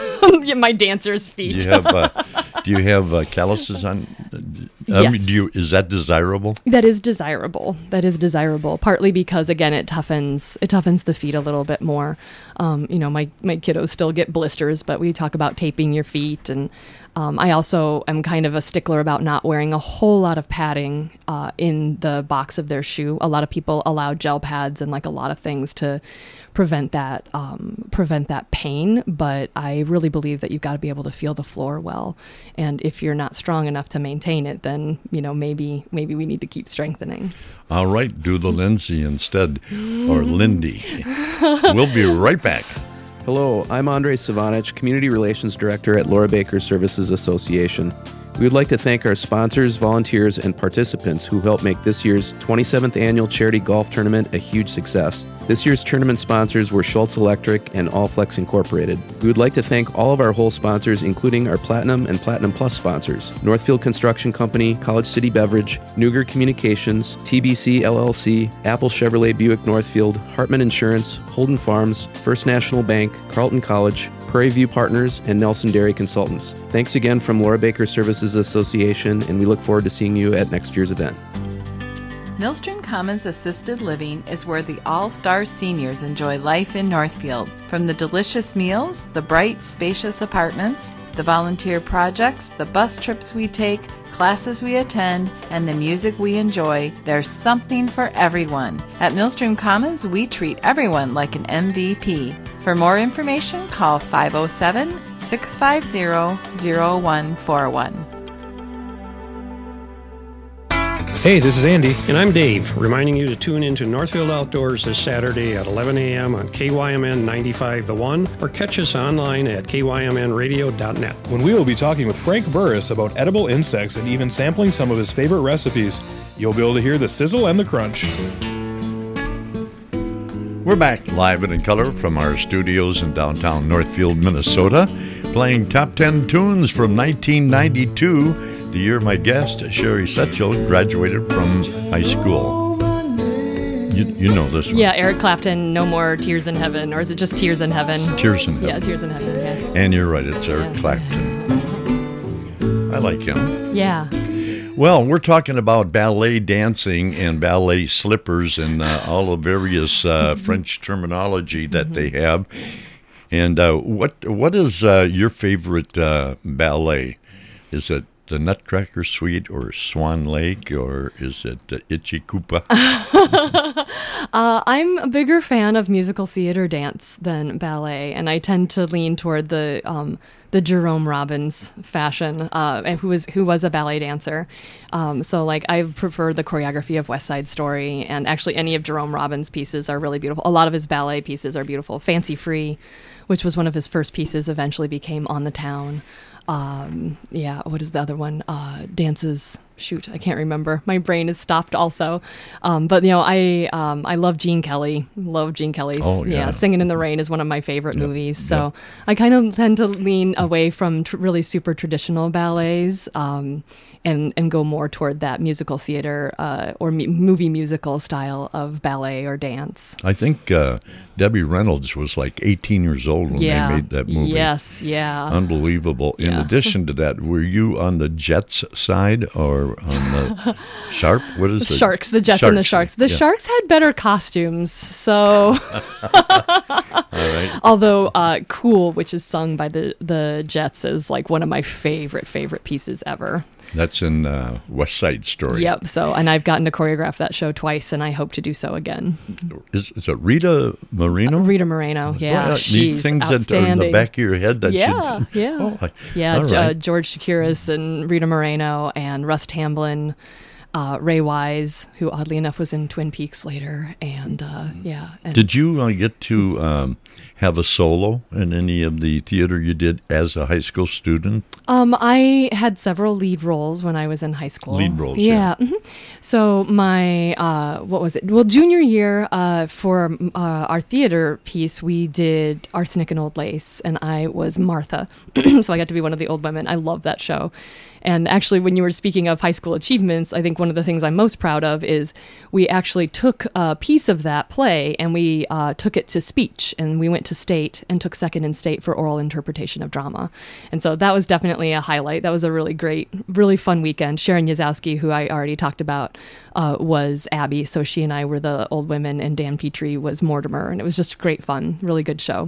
My dancer's feet. Do you have uh, do you have uh, calluses on? Um, Yes. Do you, is that desirable? That is desirable. That is desirable. Partly because again, it toughens it toughens the feet a little bit more. Um, you know, my my kiddos still get blisters, but we talk about taping your feet, and um, I also am kind of a stickler about not wearing a whole lot of padding uh, in the box of their shoe. A lot of people allow gel pads and like a lot of things to prevent that um, prevent that pain, but I really believe that you've got to be able to feel the floor well. And if you're not strong enough to maintain it, then you know maybe maybe we need to keep strengthening. All right, do the Lindsay instead, or Lindy. We'll be right back. Hello, I'm Andre Savanich, Community Relations Director at Laura Baker Services Association. We would like to thank our sponsors, volunteers, and participants who helped make this year's twenty-seventh Annual Charity Golf Tournament a huge success. This year's tournament sponsors were Schultz Electric and Allflex Incorporated. We would like to thank all of our whole sponsors, including our Platinum and Platinum Plus sponsors, Northfield Construction Company, College City Beverage, Nuger Communications, T B C L L C, Apple Chevrolet Buick Northfield, Hartman Insurance, Holden Farms, First National Bank, Carleton College, Prairie View Partners, and Nelson Dairy Consultants. Thanks again from Laura Baker Services Association, and we look forward to seeing you at next year's event. Millstream Commons Assisted Living is where the all-star seniors enjoy life in Northfield. From the delicious meals, the bright, spacious apartments, the volunteer projects, the bus trips we take, classes we attend, and the music we enjoy, there's something for everyone. At Millstream Commons, we treat everyone like an M V P. For more information, call five oh seven, six five zero, zero one four one. Hey, this is Andy. And I'm Dave, reminding you to tune into Northfield Outdoors this Saturday at eleven a.m. on K Y M N ninety-five The One, or catch us online at K Y M N radio dot net. When we will be talking with Frank Burris about edible insects and even sampling some of his favorite recipes, you'll be able to hear the sizzle and the crunch. We're back live and in color from our studios in downtown Northfield, Minnesota, playing top ten tunes from nineteen ninety-two, the year my guest, Sherry Setchell, graduated from high school. You, you know this one. Yeah, Eric Clapton, No More Tears in Heaven, or is it just Tears in Heaven? Tears in Heaven. Yeah, Tears in Heaven, yeah. And you're right, it's Eric yeah. Clapton. I like him. Yeah. Well, we're talking about ballet dancing and ballet slippers and uh, all the various uh, French terminology that mm-hmm. they have. And uh, what what is uh, your favorite uh, ballet? Is it the Nutcracker Suite or Swan Lake, or is it uh, Itchy Koopa? uh, I'm a bigger fan of musical theater dance than ballet, and I tend to lean toward the um, the Jerome Robbins fashion, uh, who was who was a ballet dancer. Um, so, like, I prefer the choreography of West Side Story, and actually any of Jerome Robbins' pieces are really beautiful. A lot of his ballet pieces are beautiful. Fancy Free, which was one of his first pieces, eventually became On the Town. Um, yeah, what is the other one? Uh, dances. Shoot, I can't remember. My brain is stopped also. Um, but, you know, I um, I love Gene Kelly. Love Gene Kelly. Oh, yeah. yeah. Singing in the Rain is one of my favorite yep. movies. So yep. I kind of tend to lean away from tr- really super traditional ballets um, and, and go more toward that musical theater uh, or mu- movie musical style of ballet or dance. I think uh, Debbie Reynolds was like eighteen years old when yeah. they made that movie. Yes, yeah. Unbelievable. In yeah. addition to that, were you on the Jets side or on the Sharp? What is it? Sharks, the Jets Sharks. and the Sharks. The yeah. Sharks had better costumes, so... All right. Although uh, Cool, which is sung by the, the Jets, is like one of my favorite, favorite pieces ever. That's in uh, West Side Story. Yep. So, and I've gotten to choreograph that show twice, and I hope to do so again. Is, is it Rita Moreno? Uh, Rita Moreno, yeah. Well, she's things outstanding. that are in the back of your head that yeah, you... yeah, oh, I, yeah. right. uh, George Chakiris and Rita Moreno and Russ Tamblyn, uh, Ray Wise, who oddly enough was in Twin Peaks later, and uh, yeah. And did you uh, get to um, have a solo in any of the theater you did as a high school student? Um, I had several lead roles when I was in high school. Lead roles, yeah. yeah. Mm-hmm. So my, uh, what was it? Well, junior year, uh, for uh, our theater piece, we did Arsenic and Old Lace, and I was Martha. So I got to be one of the old women. I love that show. And actually, when you were speaking of high school achievements, I think one of the things I'm most proud of is we actually took a piece of that play and we uh, took it to speech, and we went to state and took second in state for oral interpretation of drama. And so that was definitely a highlight. That was a really great, really fun weekend. Sharon Yazowski, who I already talked about, uh, was Abby. So she and I were the old women, and Dan Petrie was Mortimer. And it was just great fun, really good show.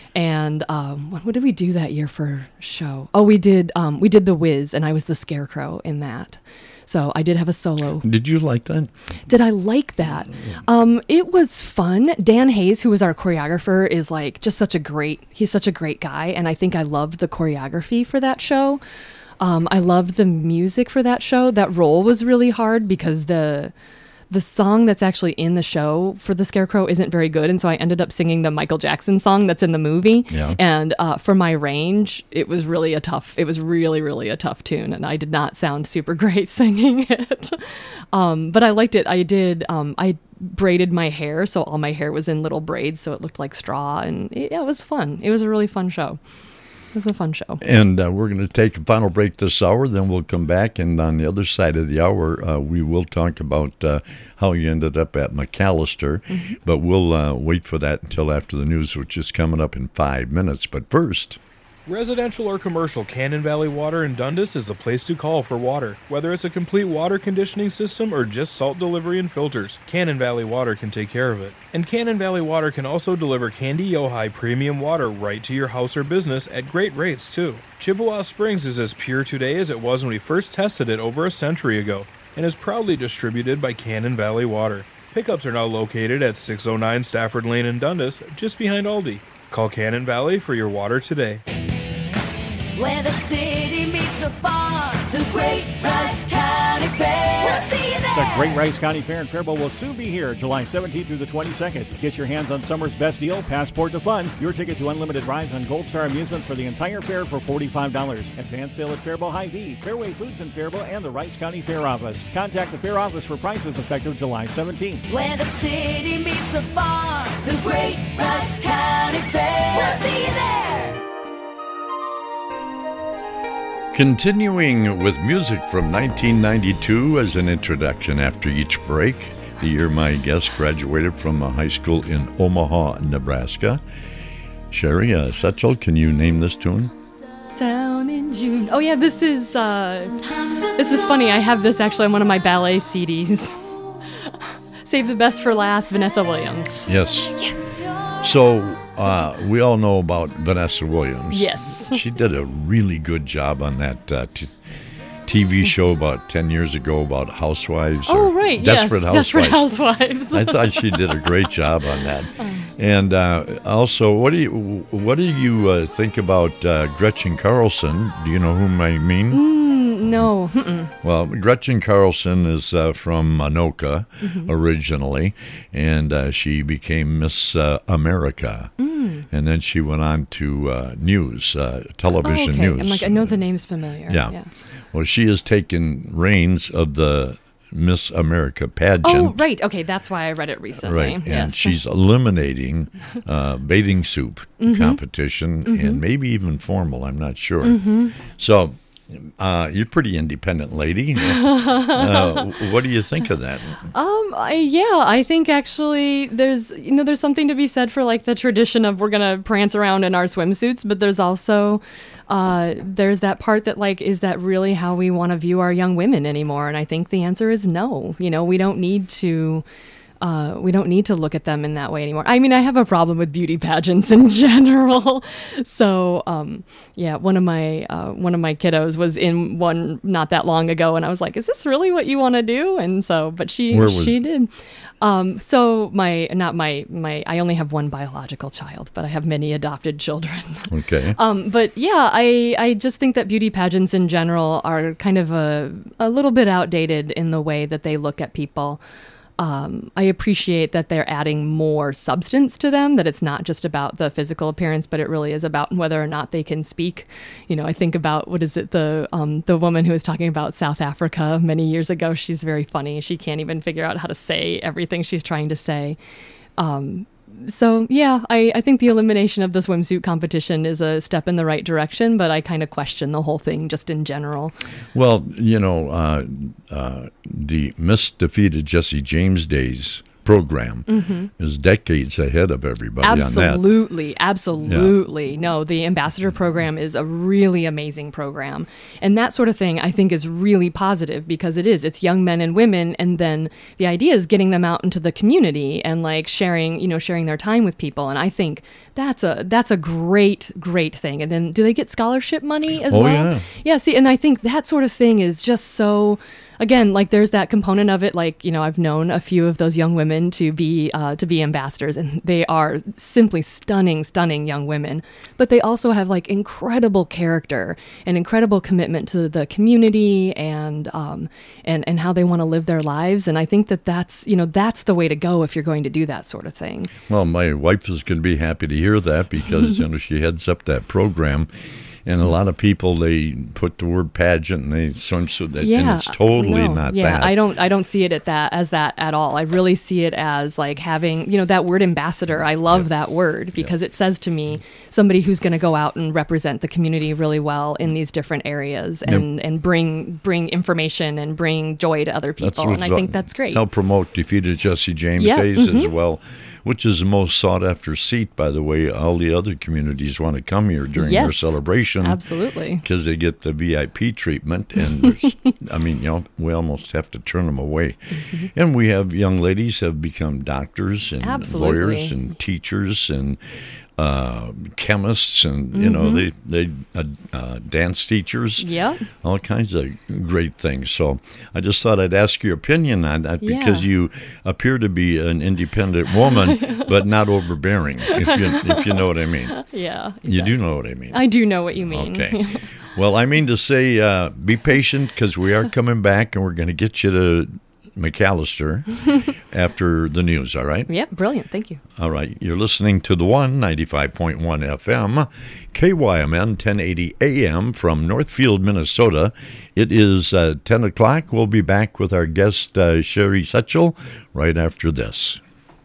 And um, what, what did we do that year for show? Oh, we did um, we did The Wiz, and I was the Scarecrow in that. So I did have a solo. Did you like that? Did I like that? Um, it was fun. Dan Hayes, who was our choreographer, is like just such a great, he's such a great guy. And I think I loved the choreography for that show. Um, I loved the music for that show. That role was really hard because the... The song that's actually in the show for the Scarecrow isn't very good, and so I ended up singing the Michael Jackson song that's in the movie. Yeah. And uh, for my range, it was really a tough, it was really, really a tough tune, and I did not sound super great singing it. um, but I liked it. I did, um, I braided my hair, so all my hair was in little braids, so it looked like straw, and it, yeah, it was fun. It was a really fun show. It was a fun show. And uh, we're going to take a final break this hour, then we'll come back, and on the other side of the hour, uh, we will talk about uh, how you ended up at McAllister, mm-hmm. but we'll uh, wait for that until after the news, which is coming up in five minutes. But first... Residential or commercial, Cannon Valley Water in Dundas is the place to call for water. Whether it's a complete water conditioning system or just salt delivery and filters, Cannon Valley Water can take care of it. And Cannon Valley Water can also deliver Candy Yohai premium water right to your house or business at great rates, too. Chippewa Springs is as pure today as it was when we first tested it over a century ago, and is proudly distributed by Cannon Valley Water. Pickups are now located at six oh nine Stafford Lane in Dundas, just behind Aldi. Call Cannon Valley for your water today. Where the city meets the farm, the Great Rice County Fair. We'll see you there. The Great Rice County Fair in Faribault will soon be here, July seventeenth through the twenty-second. Get your hands on summer's best deal, Passport to Fun. Your ticket to unlimited rides on Gold Star Amusements for the entire fair for forty-five dollars. Advance sale at Faribault Hy-Vee, Fairway Foods in Faribault, and the Rice County Fair Office. Contact the Fair Office for prices effective July seventeenth. Where the city meets the farm, the Great Rice County Fair. We'll see you there. Continuing with music from nineteen ninety-two as an introduction after each break, the year my guest graduated from a high school in Omaha, Nebraska. Sherry uh, Setchel, can you name this tune? Down in June. Oh yeah, this is uh, this is funny. I have this actually on one of my ballet C Ds. Save the best for last, Vanessa Williams. Yes. Yes. So uh, we all know about Vanessa Williams. Yes. She did a really good job on that uh, t- T V show about ten years ago about housewives. Oh, or right. Desperate yes. Housewives. Desperate Housewives. I thought she did a great job on that. And uh, also, what do you what do you uh, think about uh, Gretchen Carlson? Do you know whom I mean? Mm, no. Mm-mm. Well, Gretchen Carlson is uh, from Anoka mm-hmm. originally, and uh, she became Miss uh, America. Mm. And then she went on to uh, news, uh, television oh, okay. news. I'm like, I know the name's familiar. Yeah. yeah. Well, she has taken reins of the Miss America pageant. Oh, right. Okay, that's why I read it recently. Right, and yes. she's eliminating uh, bathing soup mm-hmm. competition mm-hmm. and maybe even formal, I'm not sure. Mm-hmm. So uh, you're a pretty independent lady. uh, what do you think of that? Um, I, yeah, I think actually there's, you know, there's something to be said for like the tradition of we're going to prance around in our swimsuits, but there's also... Uh, there's that part that like, is that really how we want to view our young women anymore? And I think the answer is no. You know, we don't need to, uh, we don't need to look at them in that way anymore. I mean, I have a problem with beauty pageants in general. So, um, yeah, one of my, uh, one of my kiddos was in one not that long ago, and I was like, is this really what you want to do? And so, but she, Where was she it? did. Um, so my, not my, my, I only have one biological child, but I have many adopted children. Okay. Um, but yeah, I, I just think that beauty pageants in general are kind of a, a little bit outdated in the way that they look at people. Um, I appreciate that they're adding more substance to them, that it's not just about the physical appearance, but it really is about whether or not they can speak. You know, I think about, what is it, the um, the woman who was talking about South Africa many years ago. She's very funny. She can't even figure out how to say everything she's trying to say. Um, so, yeah, I, I think the elimination of the swimsuit competition is a step in the right direction, but I kind of question the whole thing just in general. Well, you know, uh, uh, the Miss Defeated Jesse James days program mm-hmm. is decades ahead of everybody absolutely, on that. Absolutely. Yeah. No, the ambassador program is a really amazing program. And that sort of thing, I think, is really positive because it is. It's young men and women. And then the idea is getting them out into the community and like sharing, you know, sharing their time with people. And I think that's a that's a great, great thing. And then do they get scholarship money as oh, well? Yeah. Yeah. See, and I think that sort of thing is just so... Again, like there's that component of it, like, you know, I've known a few of those young women to be uh, to be ambassadors, and they are simply stunning, stunning young women. But they also have like incredible character and incredible commitment to the community and um, and and how they want to live their lives. And I think that that's, you know, that's the way to go if you're going to do that sort of thing. Well, my wife is going to be happy to hear that because, you know, she heads up that program. And a lot of people, they put the word pageant and they swimsuit, that, yeah, and it's totally no, not yeah, that. I don't, I don't see it at that as that at all. I really see it as like having, you know, that word ambassador. I love yeah. that word because yeah. it says to me somebody who's going to go out and represent the community really well in these different areas and, yep. and bring bring information and bring joy to other people. And I think that's great. Help promote Defeated Jesse James yeah, Days mm-hmm. as well. Which is the most sought-after seat, by the way. All the other communities want to come here during yes, their celebration. Absolutely. Because they get the V I P treatment. And, there's, I mean, you know, we almost have to turn them away. Mm-hmm. And we have young ladies have become doctors and absolutely. lawyers and teachers and uh, chemists and, you mm-hmm. know, they, they uh, uh, dance teachers. Yeah. All kinds of great things. So I just thought I'd ask your opinion on that yeah. because you appear to be an independent woman, but not overbearing, if you, if you know what I mean. Yeah. Exactly. You do know what I mean. I do know what you mean. Okay. Well, I mean to say uh, be patient because we are coming back and we're going to get you to McAllister after the news, all right? Yep, brilliant. Thank you. All right. You're listening to the one, ninety-five point one F M, K Y M N, ten eighty A M from Northfield, Minnesota. It is uh, ten o'clock. We'll be back with our guest, uh, Sherry Setchell, right after this.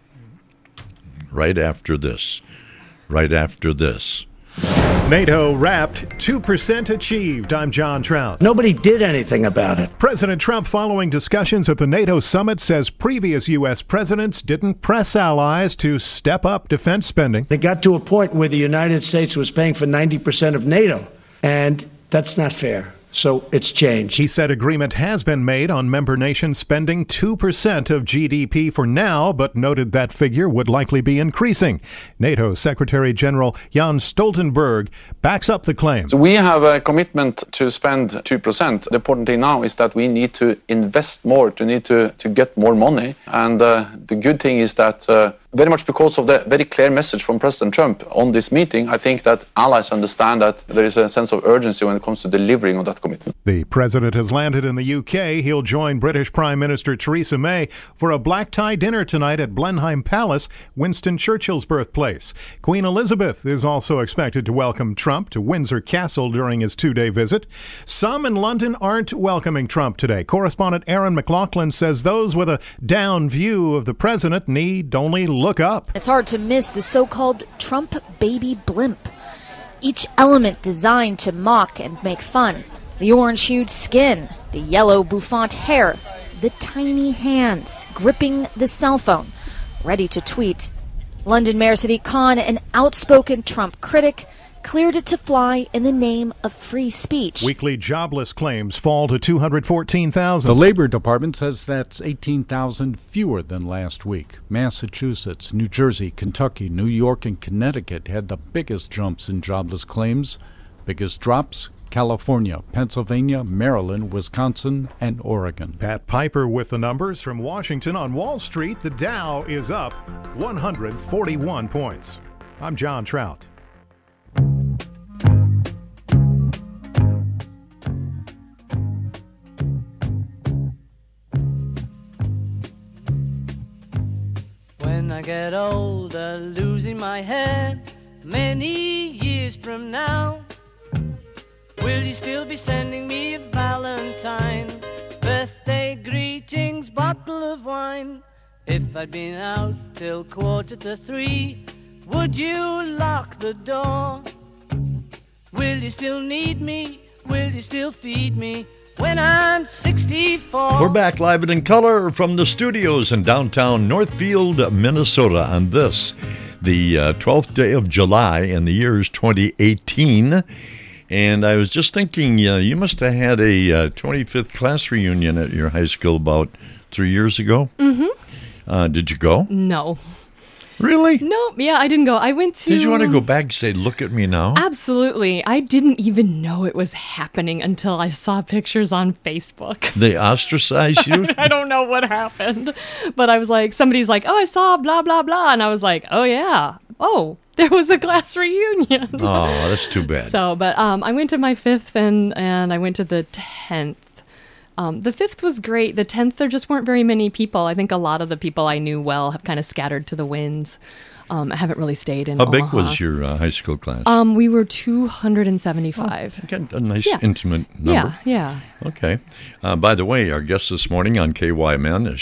Right after this. Right after this. NATO wrapped, two percent achieved. I'm John Trout. Nobody did anything about it. President Trump, following discussions at the NATO summit, says previous U S presidents didn't press allies to step up defense spending. They got to a point where the United States was paying for ninety percent of NATO, and That's not fair. So it's changed. He said agreement has been made on member nations spending two percent of G D P for now, but noted that figure would likely be increasing. NATO Secretary General Jens Stoltenberg backs up the claim. So we have a commitment to spend two percent. The important thing now is that we need to invest more, to need to, to get more money. And uh, the good thing is that uh, very much because of the very clear message from President Trump on this meeting, I think that allies understand that there is a sense of urgency when it comes to delivering on that commitment. The president has landed in the U K. He'll join British Prime Minister Theresa May for a black-tie dinner tonight at Blenheim Palace, Winston Churchill's birthplace. Queen Elizabeth is also expected to welcome Trump to Windsor Castle during his two-day visit. Some in London aren't welcoming Trump today. Correspondent Aaron McLaughlin says those with a down view of the president need only look up. It's hard to miss the so-called Trump baby blimp. Each element designed to mock and make fun. The orange-hued skin, the yellow bouffant hair, the tiny hands gripping the cell phone, ready to tweet. London Mayor Sadiq Khan, an outspoken Trump critic, cleared it to fly in the name of free speech. Weekly jobless claims fall to two hundred fourteen thousand. The Labor Department says that's eighteen thousand fewer than last week. Massachusetts, New Jersey, Kentucky, New York, and Connecticut had the biggest jumps in jobless claims. Biggest drops, California, Pennsylvania, Maryland, Wisconsin, and Oregon. Pat Piper with the numbers from Washington. On Wall Street, the Dow is up one hundred forty-one points. I'm John Trout. When I get older, losing my head, many years from now, will you still be sending me a Valentine, birthday greetings, bottle of wine? If I'd been out till quarter to three, would you lock the door? Will you still need me? Will you still feed me when I'm sixty-four? We're back live and in color from the studios in downtown Northfield, Minnesota on this, the uh, twelfth day of July in the year's twenty eighteen. And I was just thinking, uh, you must have had a uh, twenty-fifth class reunion at your high school about three years ago. Mm-hmm. Uh, did you go? No. Really? No, yeah, I didn't go. I went to... Did you want to go back and say, look at me now? Absolutely. I didn't even know it was happening until I saw pictures on Facebook. They ostracized you? I don't know what happened. But I was like, somebody's like, oh, I saw blah, blah, blah. And I was like, oh, yeah. Oh, there was a class reunion. Oh, that's too bad. So, but um, I went to my fifth and, and I went to the tenth. Um, the fifth was great. The tenth, there just weren't very many people. I think a lot of the people I knew well have kind of scattered to the winds. Um, I haven't really stayed in How Omaha. big was your uh, high school class? Um, we were two hundred seventy-five. Oh, okay, a nice yeah. intimate number. Yeah, yeah. Okay. Uh, by the way, our guest this morning on K Y M N is